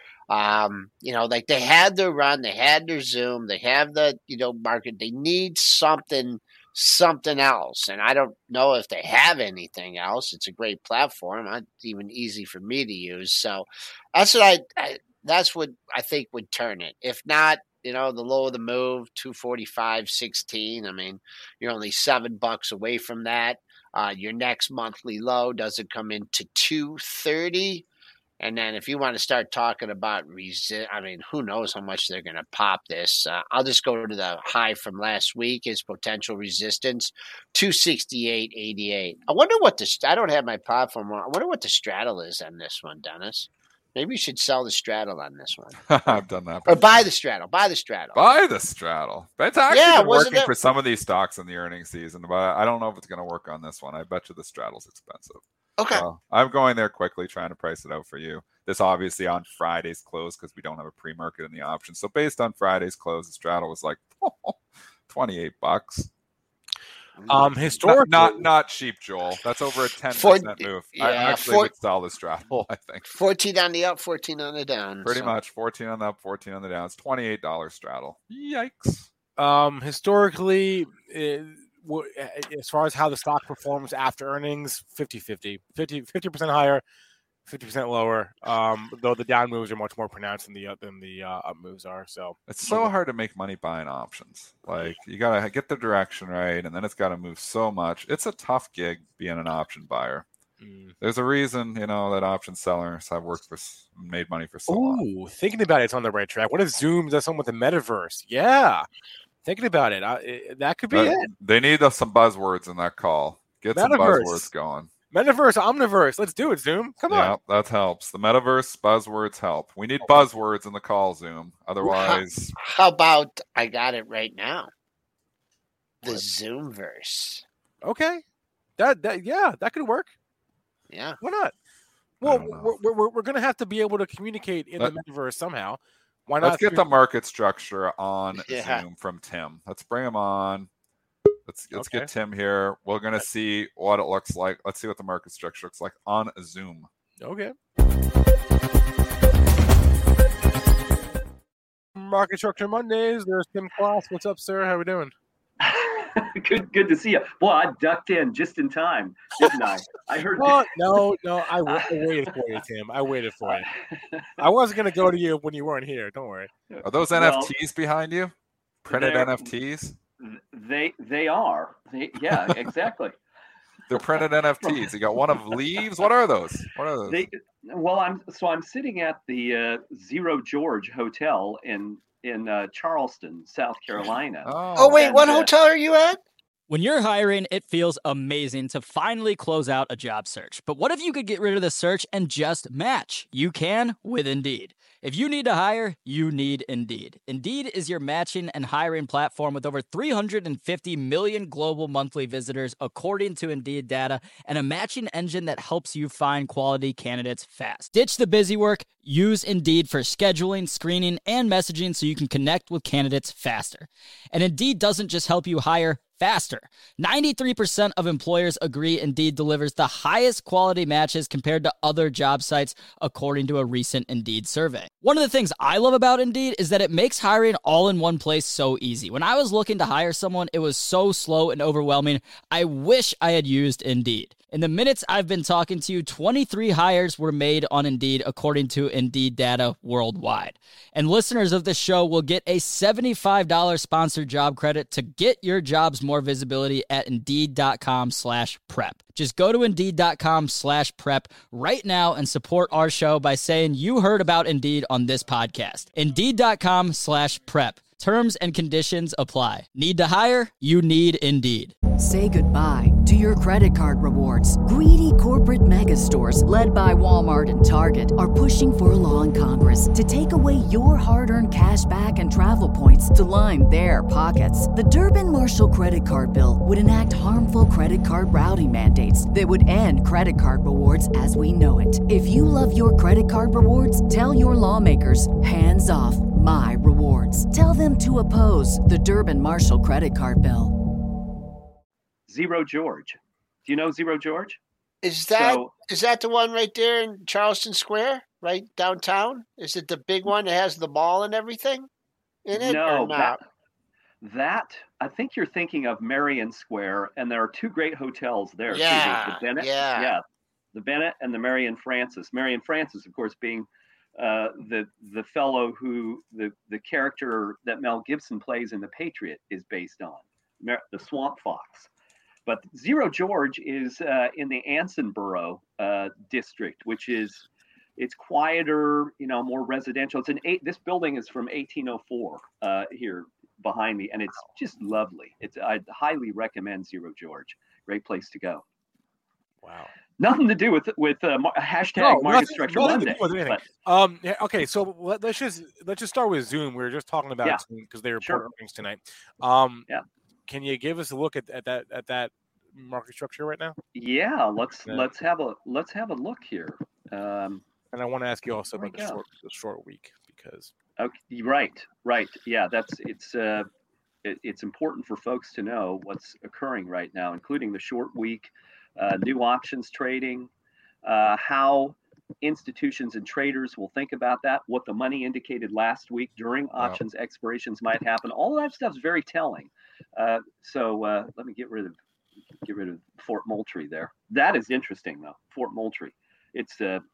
they had their run, they had their Zoom, they have the, market. They need something else. And I don't know if they have anything else. It's a great platform. It's even easy for me to use. So that's what I think would turn it. If not, the low of the move, 245.16. You're only $7 away from that. Your next monthly low doesn't come into 230. And then if you want to start talking about who knows how much they're going to pop this. I'll just go to the high from last week as potential resistance, 268.88. I wonder what I don't have my platform on. I wonder what the straddle is on this one, Dennis. Maybe you should sell the straddle on this one. I've done that. Or buy the straddle. Buy the straddle. But it's actually been working for some of these stocks in the earnings season, but I don't know if it's going to work on this one. I bet you the straddle's expensive. Okay. So I'm going there quickly, trying to price it out for you. This obviously on Friday's close because we don't have a pre-market in the option. So based on Friday's close, the straddle was like $28. Historically, not cheap, Joel. That's over a 10% move. Yeah, I actually would sell the straddle, I think. 14 on the up, 14 on the down. Pretty much 14 on the up, 14 on the down. It's $28 straddle. Yikes. Historically, as far as how the stock performs after earnings, 50-50. 50% higher, 50% lower. Though the down moves are much more pronounced than the up moves are. So it's so hard to make money buying options. Like you gotta get the direction right, and then it's got to move so much. It's a tough gig being an option buyer. There's a reason, that option sellers have made money for so long. Ooh, thinking about it, it's on the right track. What if Zoom does something with the metaverse? Yeah, thinking about it, that could be it. They need some buzzwords in that call. Get some buzzwords going. Metaverse, Omniverse. Let's do it, Zoom. Come on. Yeah, that helps. The metaverse buzzwords help. We need buzzwords in the call, Zoom. Otherwise, how about I got it right now? The Zoomverse. Okay, that could work. Yeah, why not? Well, we're gonna have to be able to communicate in the metaverse somehow. Why not? Let's get the market structure on Zoom from Tim. Let's bring him on. Let's get Tim here. We're gonna see what it looks like. Let's see what the market structure looks like on Zoom. Okay. Market Structure Mondays. There's Tim Kloss. What's up, sir? How we doing? Good to see you. Boy, I ducked in just in time, didn't I? I heard. No, I waited for you, Tim. I waited for you. I wasn't going to go to you when you weren't here. Don't worry. Are those NFTs behind you? Printed NFTs? They are. Yeah, exactly. They're printed NFTs. You got one of leaves. What are those? I'm sitting at the Zero George Hotel in Charleston, South Carolina. Oh wait, what hotel are you at? When you're hiring, it feels amazing to finally close out a job search. But what if you could get rid of the search and just match? You can with Indeed. If you need to hire, you need Indeed. Indeed is your matching and hiring platform with over 350 million global monthly visitors, according to Indeed data, and a matching engine that helps you find quality candidates fast. Ditch the busy work. Use Indeed for scheduling, screening, and messaging so you can connect with candidates faster. And Indeed doesn't just help you hire faster. 93% of employers agree Indeed delivers the highest quality matches compared to other job sites, according to a recent Indeed survey. One of the things I love about Indeed is that it makes hiring all in one place so easy. When I was looking to hire someone, it was so slow and overwhelming. I wish I had used Indeed. In the minutes I've been talking to you, 23 hires were made on Indeed, according to Indeed data worldwide. And listeners of this show will get a $75 sponsored job credit to get your jobs more visibility at Indeed.com/prep. Just go to Indeed.com/prep right now and support our show by saying you heard about Indeed on this podcast. Indeed.com/prep. Terms and conditions apply. Need to hire? You need Indeed. Say goodbye to your credit card rewards. Greedy corporate mega stores, led by Walmart and Target, are pushing for a law in Congress to take away your hard-earned cash back and travel points to line their pockets. The Durbin-Marshall credit card bill would enact harmful credit card routing mandates that would end credit card rewards as we know it. If you love your credit card rewards, tell your lawmakers, hands off my rewards. Tell them to oppose the Durbin-Marshall credit card bill. Zero George. Do you know Zero George? Is that the one right there in Charleston Square, right downtown? Is it the big one that has the mall and everything in it? No, or not? that I think you're thinking of Marion Square, and there are two great hotels there. Yeah, too. The Bennett, yeah, the Bennett and the Marion Francis. Marion Francis, of course, being the fellow who the character that Mel Gibson plays in The Patriot is based on, the Swamp Fox. But Zero George is in the Ansonboro district, which it's quieter, more residential. This building is from 1804 here behind me, and it's just lovely. I'd highly recommend Zero George. Great place to go. Wow. Nothing to do with hashtag Market Structure Monday. Okay, so let's just start with Zoom. We were just talking about Zoom because they report earnings tonight. Can you give us a look at that market structure right now? Yeah, let's have a look here. And I want to ask you also about the short week because. Okay, right. Yeah, it's important for folks to know what's occurring right now, including the short week, new options trading, how institutions and traders will think about that, what the money indicated last week during options expirations might happen. All of that stuff's very telling. So let me get rid of Fort Moultrie there. That is interesting though. Fort Moultrie. It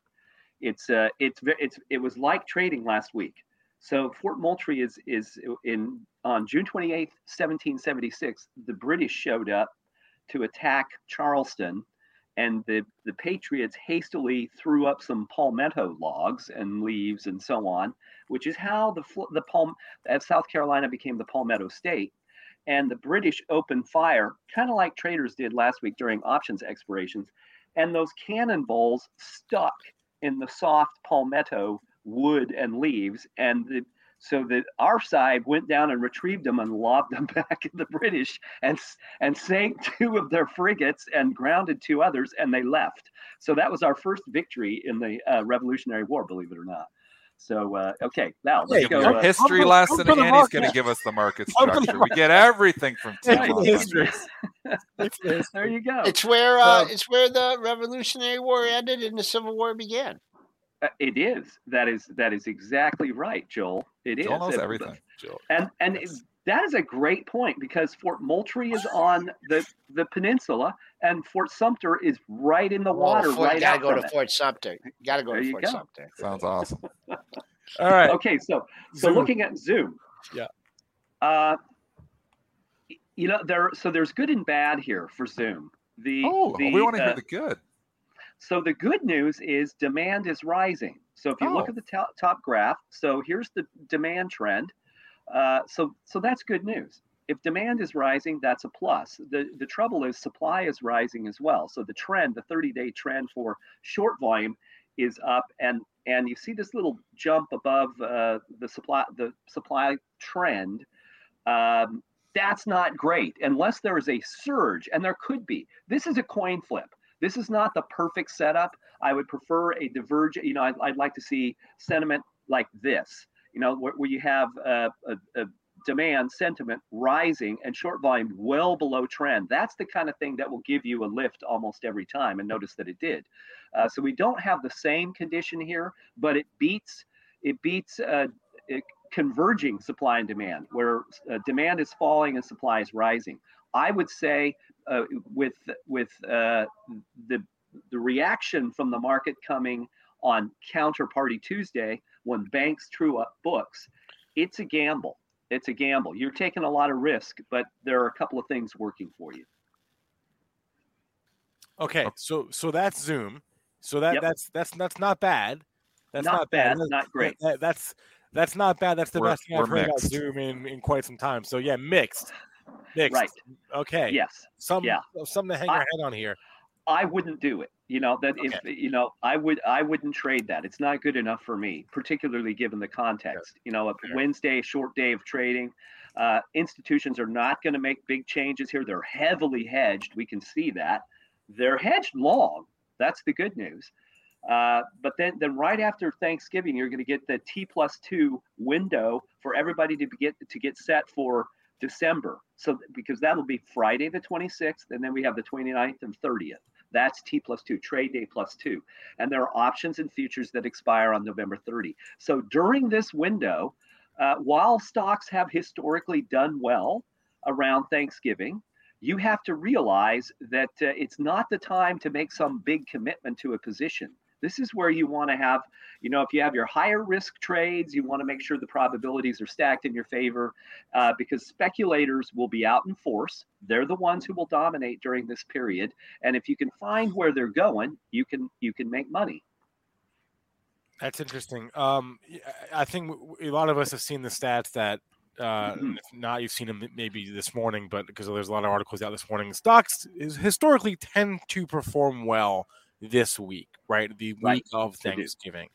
was like trading last week. So Fort Moultrie is on June 28th, 1776, the British showed up to attack Charleston, and the Patriots hastily threw up some palmetto logs and leaves and so on, which is how South Carolina became the Palmetto State. And the British opened fire, kind of like traders did last week during options expirations. and those cannonballs stuck in the soft palmetto wood and leaves, and so that our side went down and retrieved them and lobbed them back at the British, and sank 2 of their frigates and grounded 2 others, and they left. So that was our first victory in the Revolutionary War, believe it or not. So, okay, now let's go. Your history lesson, and he's going to give us the market structure. We get everything from Tim. History. There you go. It's where the Revolutionary War ended and the Civil War began. It is. That is exactly right, Joel. Joel knows everything. Joel. And that is a great point, because Fort Moultrie is on the peninsula, and Fort Sumter is right in the water. You gotta go to Fort Sumter. You gotta go to Fort Sumter. Sounds awesome. All right. Okay, so looking at Zoom. Yeah. There's good and bad here for Zoom. We want to hear the good. So the good news is demand is rising. So if you look at the top graph, so here's the demand trend. So that's good news. If demand is rising, that's a plus. The trouble is supply is rising as well. So the trend, the 30-day trend for short volume is up, and you see this little jump above the supply trend. That's not great unless there is a surge, and there could be. This is a coin flip. This is not the perfect setup. I would prefer a divergent. I'd like to see sentiment like this. Where you have a demand sentiment rising and short volume well below trend. That's the kind of thing that will give you a lift almost every time. And notice that it did. So we don't have the same condition here, but it beats converging supply and demand, where demand is falling and supply is rising. I would say with the reaction from the market coming on Counterparty Tuesday, when banks true up books, it's a gamble. It's a gamble. You're taking a lot of risk, but there are a couple of things working for you. Okay, so that's Zoom. So that's not bad. That's not bad. Not great. That's not bad. That's the best thing I've heard about mixed. Zoom in quite some time. So yeah, mixed. Right. Okay. Yes. Something to hang your head on here. I wouldn't do it. I wouldn't trade that. It's not good enough for me, particularly given the context. A Wednesday, short day of trading. Institutions are not going to make big changes here. They're heavily hedged. We can see that. They're hedged long. That's the good news. But then right after Thanksgiving, you're going to get the T+2 window for everybody to get set for December. So because that'll be Friday the 26th, and then we have the 29th and 30th. That's T+2, trade day +2. And there are options and futures that expire on November 30. So during this window, while stocks have historically done well around Thanksgiving, you have to realize that it's not the time to make some big commitment to a position. This is where you want to have, if you have your higher risk trades, you want to make sure the probabilities are stacked in your favor, because speculators will be out in force. They're the ones who will dominate during this period. And if you can find where they're going, you can make money. That's interesting. I think a lot of us have seen the stats that, if not, you've seen them maybe this morning, but because there's a lot of articles out this morning, stocks historically tend to perform well this week, right? The week of Thanksgiving.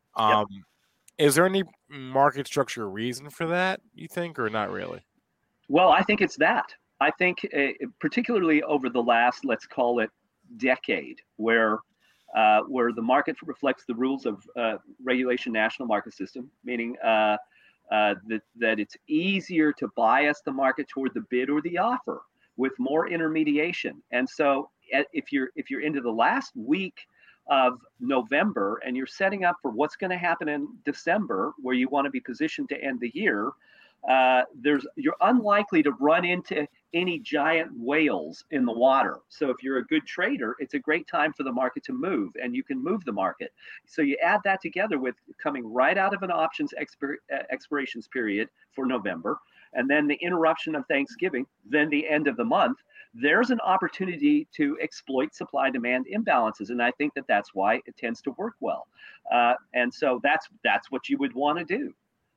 Is there any market structure reason for that, you think, or not really? Well, I think it's that. I think particularly over the last, let's call it, decade, where the market reflects the rules of regulation national market system, meaning that it's easier to bias the market toward the bid or the offer with more intermediation. And so if you're into the last week of November and you're setting up for what's going to happen in December, where you want to be positioned to end the year, you're unlikely to run into any giant whales in the water. So if you're a good trader, it's a great time for the market to move, and you can move the market. So you add that together with coming right out of an options expirations period for November, and then the interruption of Thanksgiving, then the end of the month. There's an opportunity to exploit supply-demand imbalances, and I think that's why it tends to work well. And so that's what you would want to do.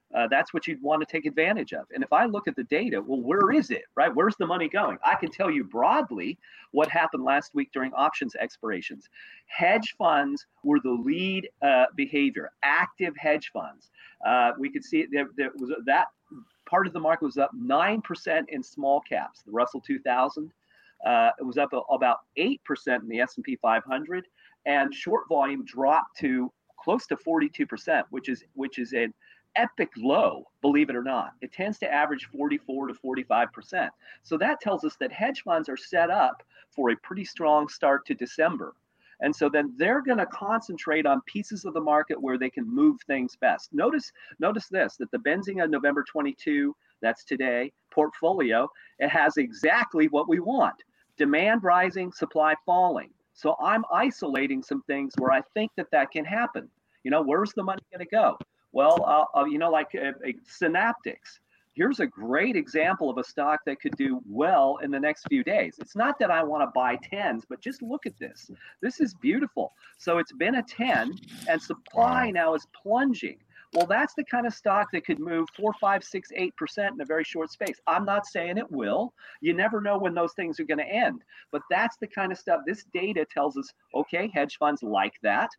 That's what you'd want to take advantage of. And if I look at the data, well, where is it, right? Where's the money going? I can tell you broadly what happened last week during options expirations. Hedge funds were the lead behavior, active hedge funds. We could see there was that part of the market was up 9% in small caps. The Russell 2000, it was up about 8% in the S&P 500, and short volume dropped to close to 42%, which is an epic low, believe it or not. It tends to average 44 to 45%. So that tells us that hedge funds are set up for a pretty strong start to December. And so then they're going to concentrate on pieces of the market where they can move things best. Notice this, that the Benzinga November 22, that's today, portfolio, it has exactly what we want. Demand rising, supply falling. So I'm isolating some things where I think that can happen. Where's the money going to go? Well, like Synaptics. Here's a great example of a stock that could do well in the next few days. It's not that I want to buy 10s, but just look at this. This is beautiful. So it's been a 10, and supply now is plunging. Well, that's the kind of stock that could move 4, 5, 6, 8% in a very short space. I'm not saying it will. You never know when those things are going to end. But that's the kind of stuff. This data tells us, okay, hedge funds like that.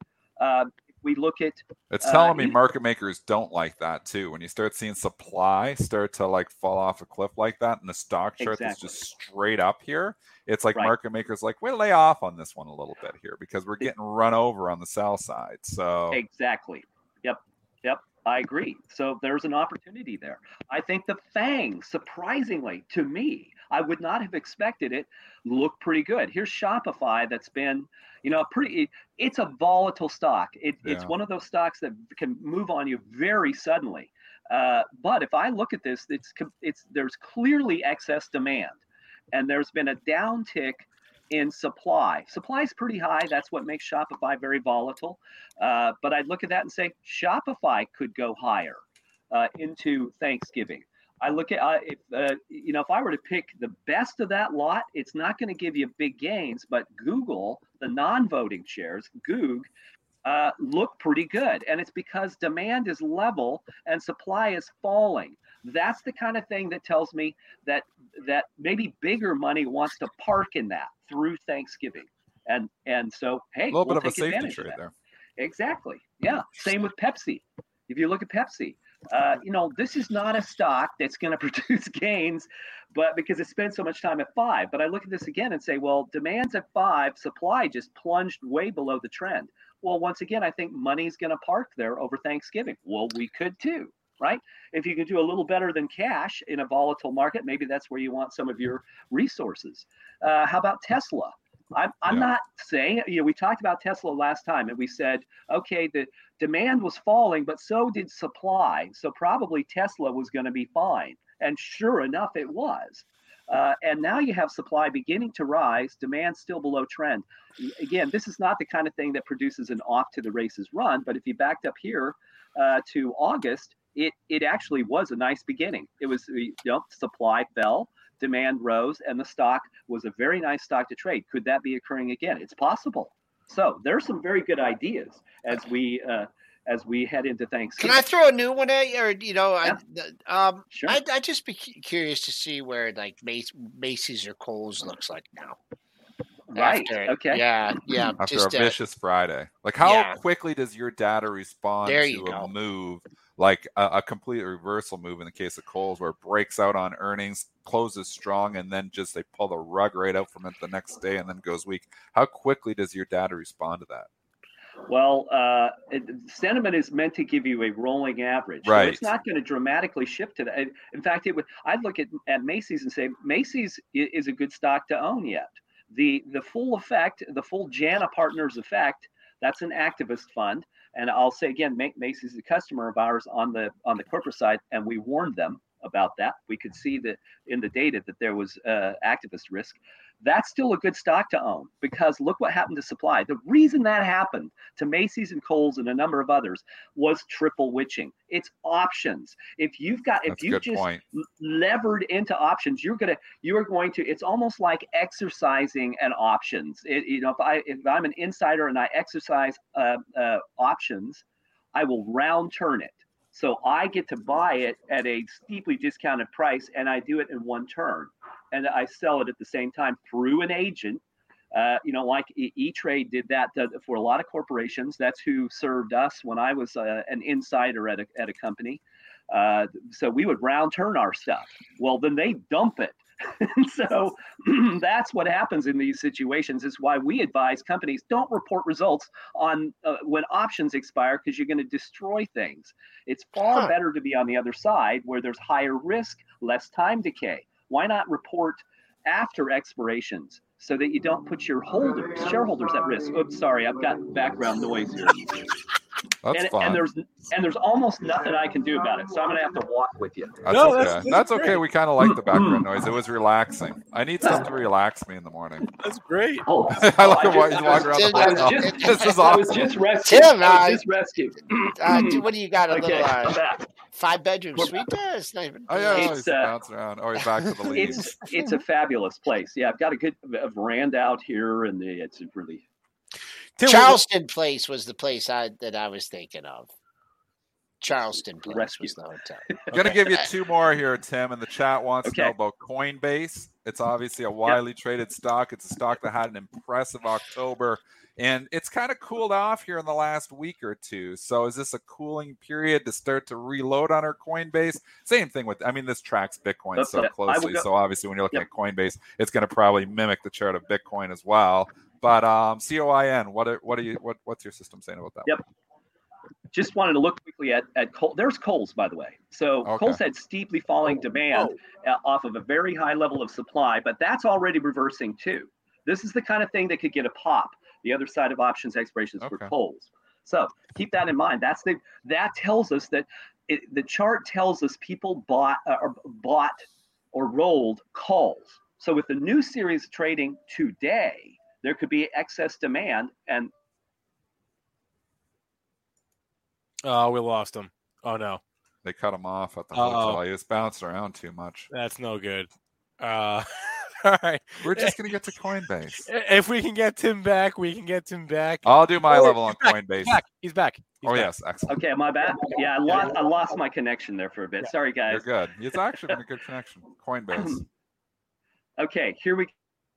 We look at it's telling me market makers don't like that too. When you start seeing supply start to like fall off a cliff like that, and the stock chart that's just straight up here, it's like market makers like, we'll lay off on this one a little bit here because we're getting run over on the sell side. So exactly. Yep. I agree. So there's an opportunity there. I think the FANG, surprisingly to me, I would not have expected it, look pretty good. Here's Shopify that's been, it's a volatile stock. It's one of those stocks that can move on you very suddenly. But if I look at this, there's clearly excess demand, and there's been a downtick in supply. Supply is pretty high. That's what makes Shopify very volatile. But I'd look at that and say Shopify could go higher into Thanksgiving. I look at if I were to pick the best of that lot, it's not going to give you big gains. But Google, the non-voting shares, Goog, look pretty good, and it's because demand is level and supply is falling. That's the kind of thing that tells me that maybe bigger money wants to park in that through Thanksgiving, and so hey, a little bit of a safety trade there. Exactly. Yeah. Same with Pepsi. If you look at Pepsi, this is not a stock that's going to produce gains, but because it spends so much time at 5. But I look at this again and say, well, demand's at 5, supply just plunged way below the trend. Well, once again, I think money's going to park there over Thanksgiving. Well, we could too, right? If you can do a little better than cash in a volatile market, maybe that's where you want some of your resources. How about Tesla? I'm not saying, we talked about Tesla last time, and we said, okay, the demand was falling, but so did supply. So probably Tesla was going to be fine. And sure enough, it was. And now you have supply beginning to rise, demand still below trend. Again, this is not the kind of thing that produces an off to the races run, but if you backed up here to August, it actually was a nice beginning. It was, supply fell, demand rose, and the stock was a very nice stock to trade. Could that be occurring again? It's possible. So there's some very good ideas as we head into Thanksgiving. Can I throw a new one at you? Or, Sure. I'd just be curious to see where like Macy's or Kohl's looks like now. Right. Okay. Yeah. After a vicious Friday. Like how quickly does your data respond to a move, like a complete reversal move in the case of Kohl's, where it breaks out on earnings, closes strong, and then just they pull the rug right out from it the next day and then goes weak? How quickly does your data respond to that? Well, sentiment is meant to give you a rolling average. Right. So it's not going to dramatically shift to that. In fact, I'd look at Macy's and say Macy's is a good stock to own yet. The full effect, the full JANA Partners effect, that's an activist fund. And I'll say again, Macy's is a customer of ours on the corporate side, and we warned them about that. We could see that in the data that there was activist risk. That's still a good stock to own, because look what happened to supply. The reason that happened to Macy's and Kohl's and a number of others was triple witching. It's options. If you just levered into options, you are going to. It's almost like exercising an options. If I'm an insider and I exercise options, I will round turn it. So I get to buy it at a steeply discounted price, and I do it in one turn. And I sell it at the same time through an agent. Like E-Trade did that for a lot of corporations. That's who served us when I was an insider at a company. So we would round turn our stuff. Well, then they dump it. So that's what happens in these situations. Is why we advise companies don't report results on when options expire, because you're going to destroy things. It's far better to be on the other side where there's higher risk, less time decay. Why not report after expirations so that you don't put your shareholders at risk? Oops, sorry, I've got background noise here. That's fine. And there's almost nothing I can do about it, so I'm gonna have to walk with you. That's okay. We kind of like the background noise. It was relaxing. I need something to relax me in the morning. That's great. Oh, I like to walk around the house. This is awesome. I was just rescued. Tim, what do you got? A little 5-bedroom suite there? It's not even. Oh yeah, he's bouncing around. Oh, he's back to the leads. It's a fabulous place. Yeah, I've got a veranda out here, and it's really. Charleston Place was the place that I was thinking of. Charleston Place was the hotel. I'm going to give you 2 more here, Tim, and the chat wants to know about Coinbase. It's obviously a widely traded stock. It's a stock that had an impressive October, and it's kind of cooled off here in the last week or two. So is this a cooling period to start to reload on our Coinbase? Same thing with, this tracks Bitcoin so closely. So obviously when you're looking at Coinbase, it's going to probably mimic the chart of Bitcoin as well. But COIN, what's your system saying about that? Yep. Just wanted to look quickly at coal. There's Kohl's, by the way. So Kohl's had steeply falling demand off of a very high level of supply, but that's already reversing too. This is the kind of thing that could get a pop, the other side of options expirations for Kohl's. So keep that in mind. That tells us that the chart tells us people bought or rolled calls. So with the new series trading today, there could be excess demand, and we lost him. Oh no, they cut him off at the hotel. He was bouncing around too much. That's no good. All right, we're just gonna get to Coinbase. If we can get Tim back, we can get Tim back. I'll do my level on Coinbase. He's back. Yes, excellent. Okay, am I back? Yeah, I lost my connection there for a bit. Sorry, guys. You're good. It's actually been a good connection. Coinbase. Okay, here we go.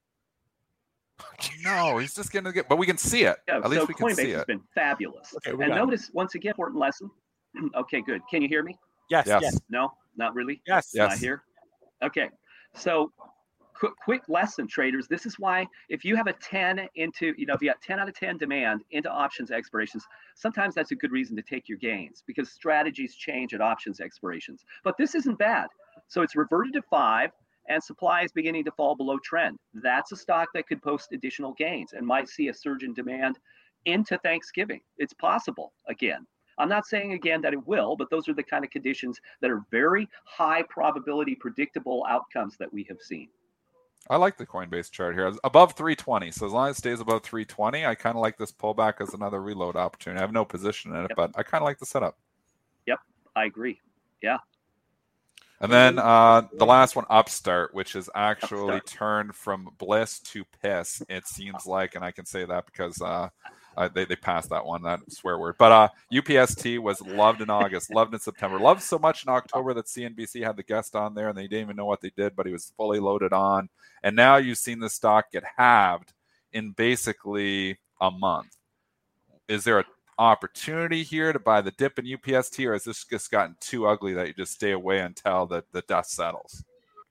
No, he's just going to get, but we can see it. Yeah, At least we can see it. Coinbase has been fabulous. Okay, and notice, once again, important lesson. Okay, good. Can you hear me? Yes. No, not really? Yes. Not here? Okay. So, quick lesson, traders. This is why if you have a 10 into, if you got 10 out of 10 demand into options expirations, sometimes that's a good reason to take your gains because strategies change at options expirations. But this isn't bad. So, it's reverted to 5. And supply is beginning to fall below trend. That's a stock that could post additional gains and might see a surge in demand into Thanksgiving. It's possible again. I'm not saying again that it will, but those are the kind of conditions that are very high probability, predictable outcomes that we have seen. I like the Coinbase chart here. Above 320. So as long as it stays above 320, I kind of like this pullback as another reload opportunity. I have no position in it, but I kind of like the setup. Yep, I agree. Yeah. And then the last one, Upstart, which has actually turned from bliss to piss, it seems like. And I can say that because they passed that one, that swear word. But UPST was loved in August, loved in September, loved so much in October that CNBC had the guest on there, and they didn't even know what they did, but he was fully loaded on. And now you've seen the stock get halved in basically a month. Is there an opportunity here to buy the dip in UPST, or has this just gotten too ugly that you just stay away until the dust settles?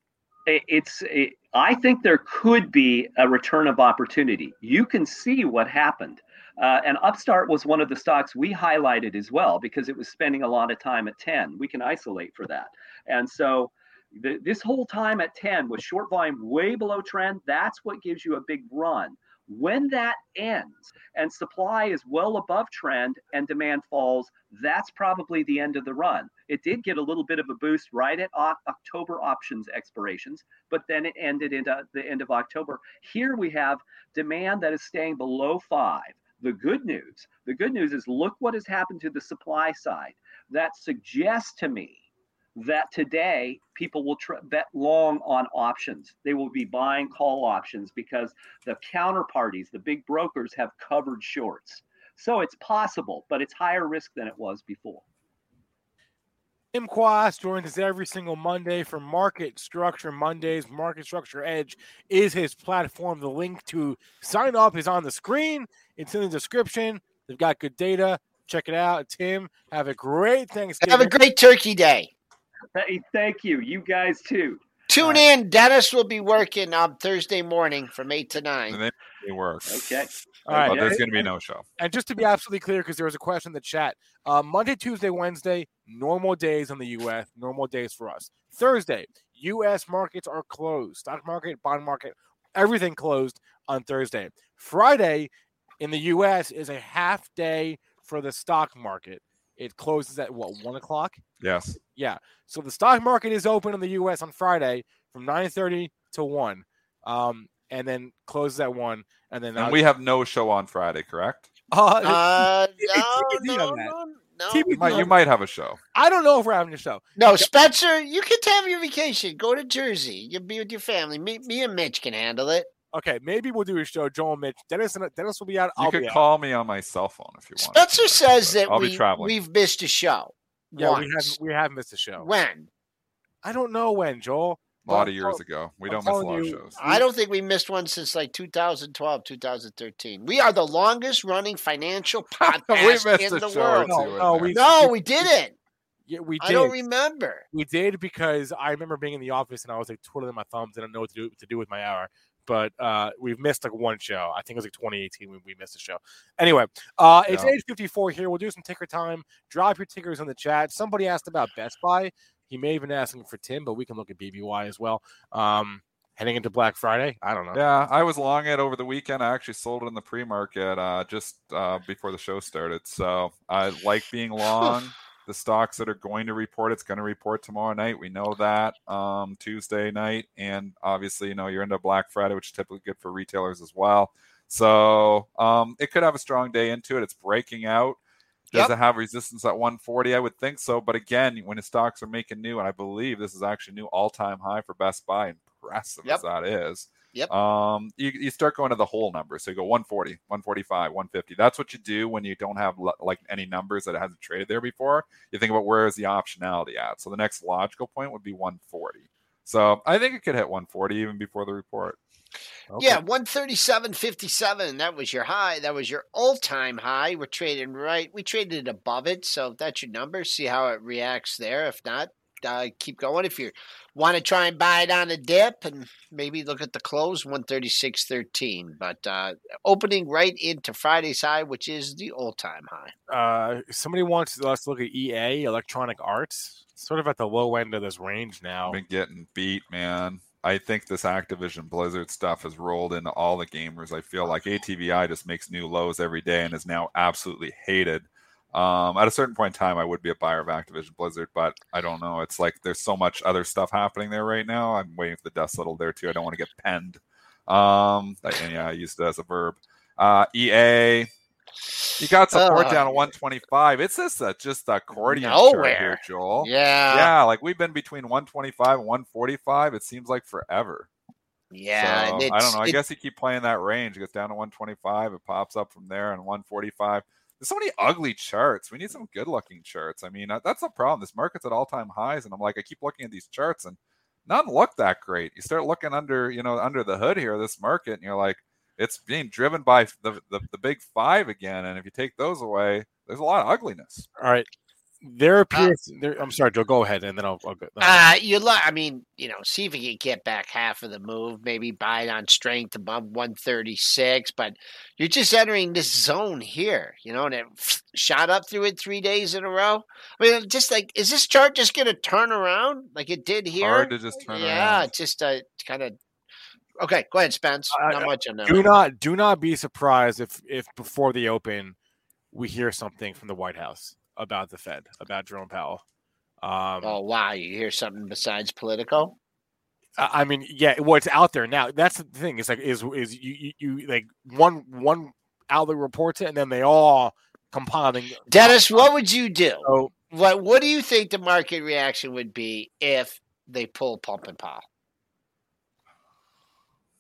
I think there could be a return of opportunity. You can see what happened. And Upstart was one of the stocks we highlighted as well because it was spending a lot of time at 10. We can isolate for that. And so this whole time at 10 with short volume way below trend, that's what gives you a big run. When that ends and supply is well above trend and demand falls, that's probably the end of the run. It did get a little bit of a boost right at October options expirations, but then it ended into the end of October. Here we have demand that is staying below 5. The good news is look what has happened to the supply side. That suggests to me that today people will bet long on options. They will be buying call options because the counterparties, the big brokers, have covered shorts. So it's possible, but it's higher risk than it was before. Tim Quast joins us every single Monday for Market Structure Mondays. Market Structure Edge is his platform. The link to sign up is on the screen. It's in the description. They've got good data. Check it out. Tim, have a great Thanksgiving. Have a great Turkey Day. Thank you. You guys too. Tune in. Dennis will be working on Thursday morning from 8 to 9. And then they work. Okay. All right. But there's going to be no show. And just to be absolutely clear, because there was a question in the chat, Monday, Tuesday, Wednesday, normal days in the U.S., normal days for us. Thursday, U.S. markets are closed. Stock market, bond market, everything closed on Thursday. Friday in the U.S. is a half day for the stock market. It closes at, 1 o'clock? Yes. Yeah. So the stock market is open in the U.S. on Friday from 9:30 to 1, and then closes at 1. And we have no show on Friday, correct? No. You might have a show. I don't know if we're having a show. No, Spencer, you can have your vacation. Go to Jersey. You'll be with your family. Me and Mitch can handle it. Okay, maybe we'll do a show. Joel and Mitch. Dennis will be out. You could call me on my cell phone if you want. Spencer says that I'll be traveling. We've missed a show. Yeah, we have missed a show. When? I don't know when, Joel. A lot of years ago. We don't miss a lot of shows. I don't think we missed one since like 2012, 2013. We are the longest running financial podcast in the world. No, we didn't. Yeah, we did. I don't remember. We did because I remember being in the office and I was like twiddling my thumbs and I didn't know what to do with my hour. But we've missed like one show. I think it was like 2018 when we missed a show. Anyway, it's 8:54 here. We'll do some ticker time. Drop your tickers in the chat. Somebody asked about Best Buy. He may have been asking for Tim, but we can look at BBY as well. Heading into Black Friday, I don't know. Yeah, I was long it over the weekend. I actually sold it in the pre-market just before the show started. So I like being long. The stocks that are going to report, it's going to report tomorrow night. We know that Tuesday night. And obviously, you're into Black Friday, which is typically good for retailers as well. So it could have a strong day into it. It's breaking out. Does it have resistance at 140? I would think so. But again, when the stocks are making new, and I believe this is actually new all-time high for Best Buy, impressive as that is. You start going to the whole number. So you go 140, 145, 150. That's what you do when you don't have like any numbers that it hasn't traded there before. You think about where is the optionality at. So the next logical point would be 140. So I think it could hit 140 even before the report. Okay. Yeah, 137.57. That was your high. That was your all-time high. We traded above it. So that's your number. See how it reacts there. If not, keep going. If you want to try and buy it on a dip and maybe look at the close, 136.13. But opening right into Friday's high, which is the all-time high. Somebody wants us to look at EA, Electronic Arts. Sort of at the low end of this range now. I've been getting beat, man. I think this Activision Blizzard stuff has rolled into all the gamers. I feel like ATVI just makes new lows every day and is now absolutely hated. At a certain point in time, I would be a buyer of Activision Blizzard, but I don't know. It's like there's so much other stuff happening there right now. I'm waiting for the dust settle there too. I don't want to get penned. I used it as a verb. EA, you got support down at 125. It's just accordion chart here, Joel. Yeah. Like we've been between 125 and 145. It seems like forever. Yeah, so, I don't know. I guess you keep playing that range. It gets down to 125. It pops up from there and 145. There's so many ugly charts. We need some good-looking charts. I mean, that's the problem. This market's at all-time highs, and I'm like, I keep looking at these charts, and none look that great. You start looking under the hood here of this market, and you're like, it's being driven by the big five again. And if you take those away, there's a lot of ugliness. All right. There appears. I'm sorry, Joe. Go ahead, and then I'll go. See if you can get back half of the move. Maybe buy it on strength above 136, but you're just entering this zone here, and it shot up through it 3 days in a row. I mean, just like, is this chart just going to turn around like it did here? Hard to just turn around. Yeah, just kind of. Okay, go ahead, Spence. Not much on that. Do not be surprised if before the open we hear something from the White House about the Fed, about Jerome Powell. Wow, you hear something besides Politico? I mean, yeah, it's out there now. That's the thing. It's like is you like one outlet reports it, and then they all compiling. Dennis, what would you do? What do you think the market reaction would be if they pull Pump and Powell?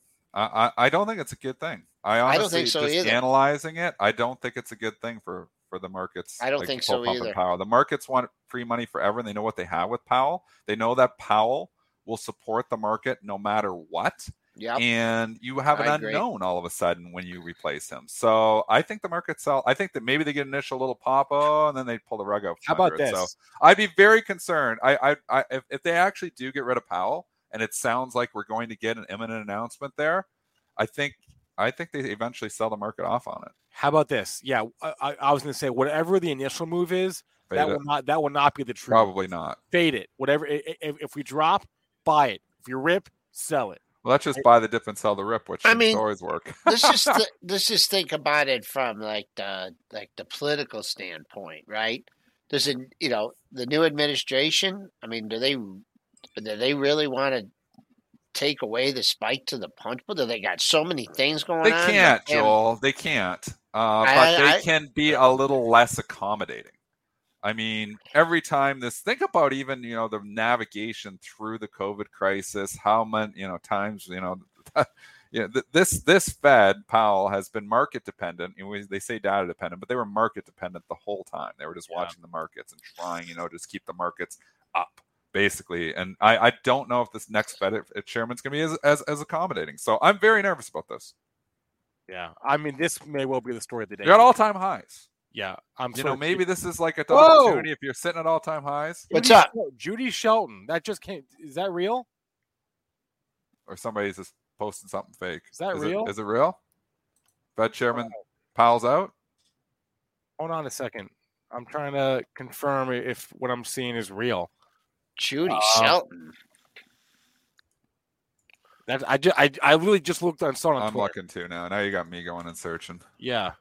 I don't think it's a good thing. I honestly, don't think so just either. Analyzing it, I don't think it's a good thing for for the markets. I don't think so either. Powell. The markets want free money forever, and they know what they have with Powell. They know that Powell will support the market no matter what. Yep. And you have an unknown all of a sudden when you replace him. So I think the market sell. I think that maybe they get an initial little pop, and then they pull the rug out. How about this? So I'd be very concerned. If they actually do get rid of Powell, and it sounds like we're going to get an imminent announcement there, I think they eventually sell the market off on it. How about this? Yeah, I was going to say whatever the initial move is, that will not be the truth. Probably not. Fade it. Whatever. If we drop, buy it. If you rip, sell it. Well, let's just buy the dip and sell the rip, which always work. let's just think about it from like the political standpoint, right? Does it, the new administration? I mean, do they really want to take away the spike to the punch bowl? Do they got so many things going on? They can't, Joel. They can't. But they can be a little less accommodating. I mean, every time think about even, the navigation through the COVID crisis, how many, times, this Fed, Powell, has been market dependent. They say data dependent, but they were market dependent the whole time. They were just watching the markets and trying, to just keep the markets up, basically. And I don't know if this next Fed chairman's going to be as accommodating. So I'm very nervous about this. Yeah. I mean, this may well be the story of the day. You're at all-time highs. Yeah, maybe this is like an opportunity if you're sitting at all-time highs. What's up? Judy Shelton. That just came. Is that real? Or somebody's just posting something fake. Is that real? Is it real? Fed Chairman Powell's out? Hold on a second. I'm trying to confirm if what I'm seeing is real. Judy Shelton. I really just looked on Twitter. I'm looking too now. Now you got me going and searching. Yeah.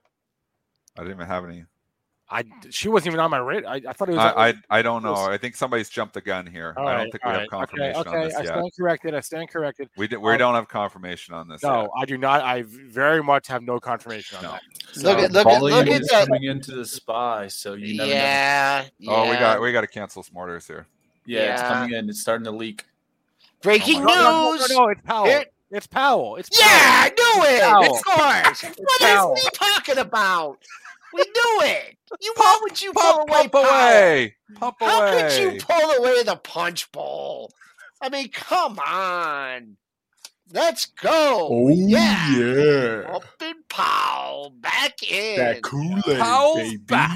I didn't even have any. She wasn't even on my radar. I thought it was. I don't know. I think somebody's jumped the gun here. I don't think we have confirmation on this yet. I stand corrected. We don't have confirmation on this. No, yet. I do not. I very much have no confirmation on that. Look at that coming into the SPY. So you never know. Yeah. Oh, we got to cancel some orders here. Yeah, it's coming in. It's starting to leak. Breaking news! No, it's Powell. It's Powell. I knew it. Of course. What is he talking about? We knew it. Why would you pull away? Pump away. How could you pull away the punch bowl? I mean, come on. Let's go. Oh, yeah. Pumping Powell back in. That Kool-Aid, Powell's baby. back.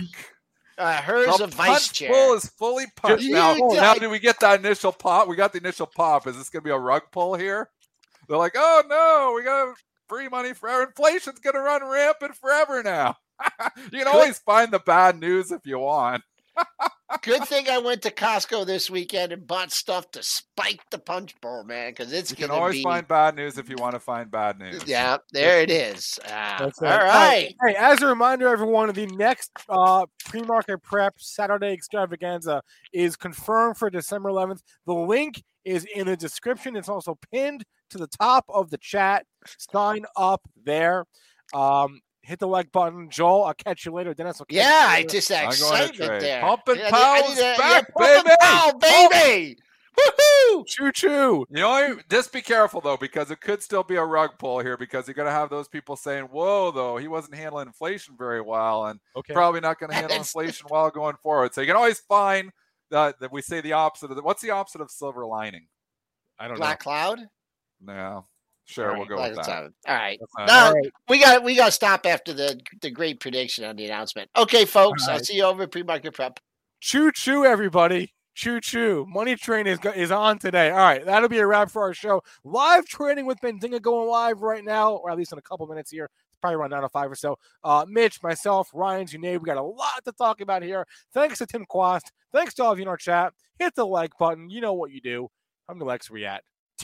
Hers a vice chair. The punch bowl is fully punched. Now, do we get that initial pop? We got the initial pop. Is this going to be a rug pull here? They're like, oh, no, we got free money forever. Inflation's going to run rampant forever now. You can always find the bad news if you want. Good thing I went to Costco this weekend and bought stuff to spike the punch bowl, man, because you can always find bad news if you want to find bad news. Yeah, there it is. All right. Hey, as a reminder, everyone, the next pre-market prep Saturday extravaganza is confirmed for December 11th. The link is in the description. It's also pinned to the top of the chat. Sign up there. Hit the like button. Joel, I'll catch you later. Dennis, I'll catch you later. Just that excitement there. Pumping Powell's back, baby. Powell, baby. Woohoo! Choo-choo. Just be careful, though, because it could still be a rug pull here because you're going to have those people saying, whoa, though, he wasn't handling inflation very well and probably not going to handle inflation well going forward. So you can always find that we say the opposite of what's the opposite of silver lining? I don't know. Black cloud? No. Sure, we'll go with that. All right. We got to stop after the great prediction on the announcement. Okay, folks. I'll see you over at Pre-Market Prep. Choo-choo, everybody. Choo-choo. Money Train is on today. All right, that'll be a wrap for our show. Live trading with Benzinga going live right now, or at least in a couple minutes here. It's probably around 9:05 or so. Mitch, myself, Ryan, Junaid, we got a lot to talk about here. Thanks to Tim Quast. Thanks to all of you in our chat. Hit the like button. You know what you do. How many likes are we at?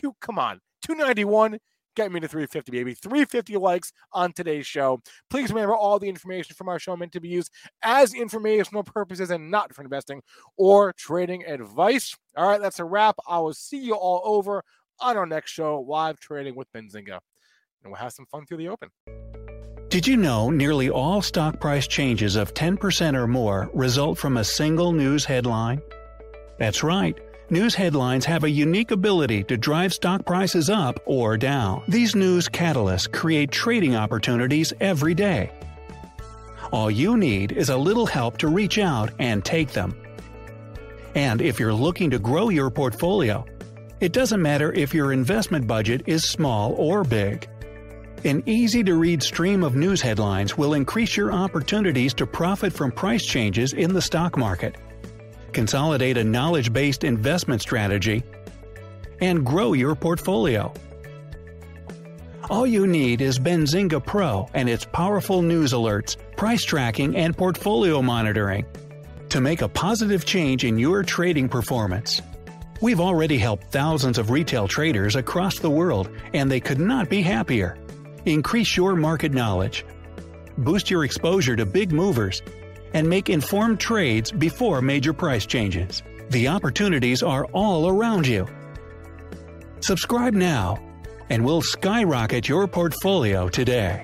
291. Get me to 350, baby. 350 likes on today's show. Please remember all the information from our show meant to be used as informational purposes and not for investing or trading advice. All right, that's a wrap. I will see you all over on our next show, Live Trading with Benzinga. And we'll have some fun through the open. Did you know nearly all stock price changes of 10% or more result from a single news headline? That's right. News headlines have a unique ability to drive stock prices up or down. These news catalysts create trading opportunities every day. All you need is a little help to reach out and take them. And if you're looking to grow your portfolio, it doesn't matter if your investment budget is small or big. An easy-to-read stream of news headlines will increase your opportunities to profit from price changes in the stock market, consolidate a knowledge-based investment strategy, and grow your portfolio. All you need is Benzinga Pro and its powerful news alerts, price tracking, and portfolio monitoring to make a positive change in your trading performance. We've already helped thousands of retail traders across the world, and they could not be happier. Increase your market knowledge, boost your exposure to big movers, and make informed trades before major price changes. The opportunities are all around you. Subscribe now, and we'll skyrocket your portfolio today.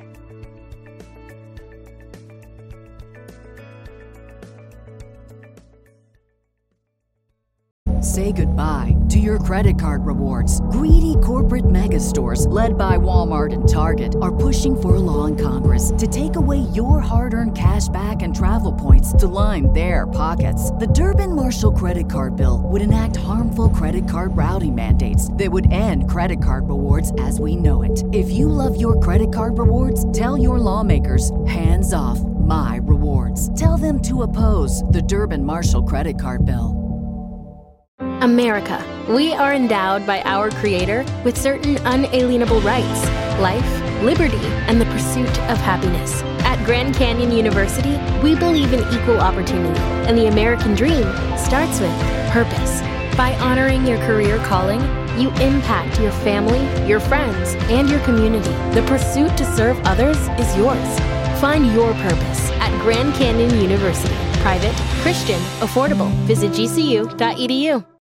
Say goodbye to your credit card rewards. Greedy corporate mega stores, led by Walmart and Target, are pushing for a law in Congress to take away your hard-earned cash back and travel points to line their pockets. The Durbin-Marshall credit card bill would enact harmful credit card routing mandates that would end credit card rewards as we know it. If you love your credit card rewards, tell your lawmakers, hands off my rewards. Tell them to oppose the Durbin-Marshall credit card bill. America. We are endowed by our Creator with certain unalienable rights: life, liberty, and the pursuit of happiness. At Grand Canyon University, we believe in equal opportunity, and the American dream starts with purpose. By honoring your career calling, you impact your family, your friends, and your community. The pursuit to serve others is yours. Find your purpose at Grand Canyon University. Private, Christian, affordable. Visit gcu.edu.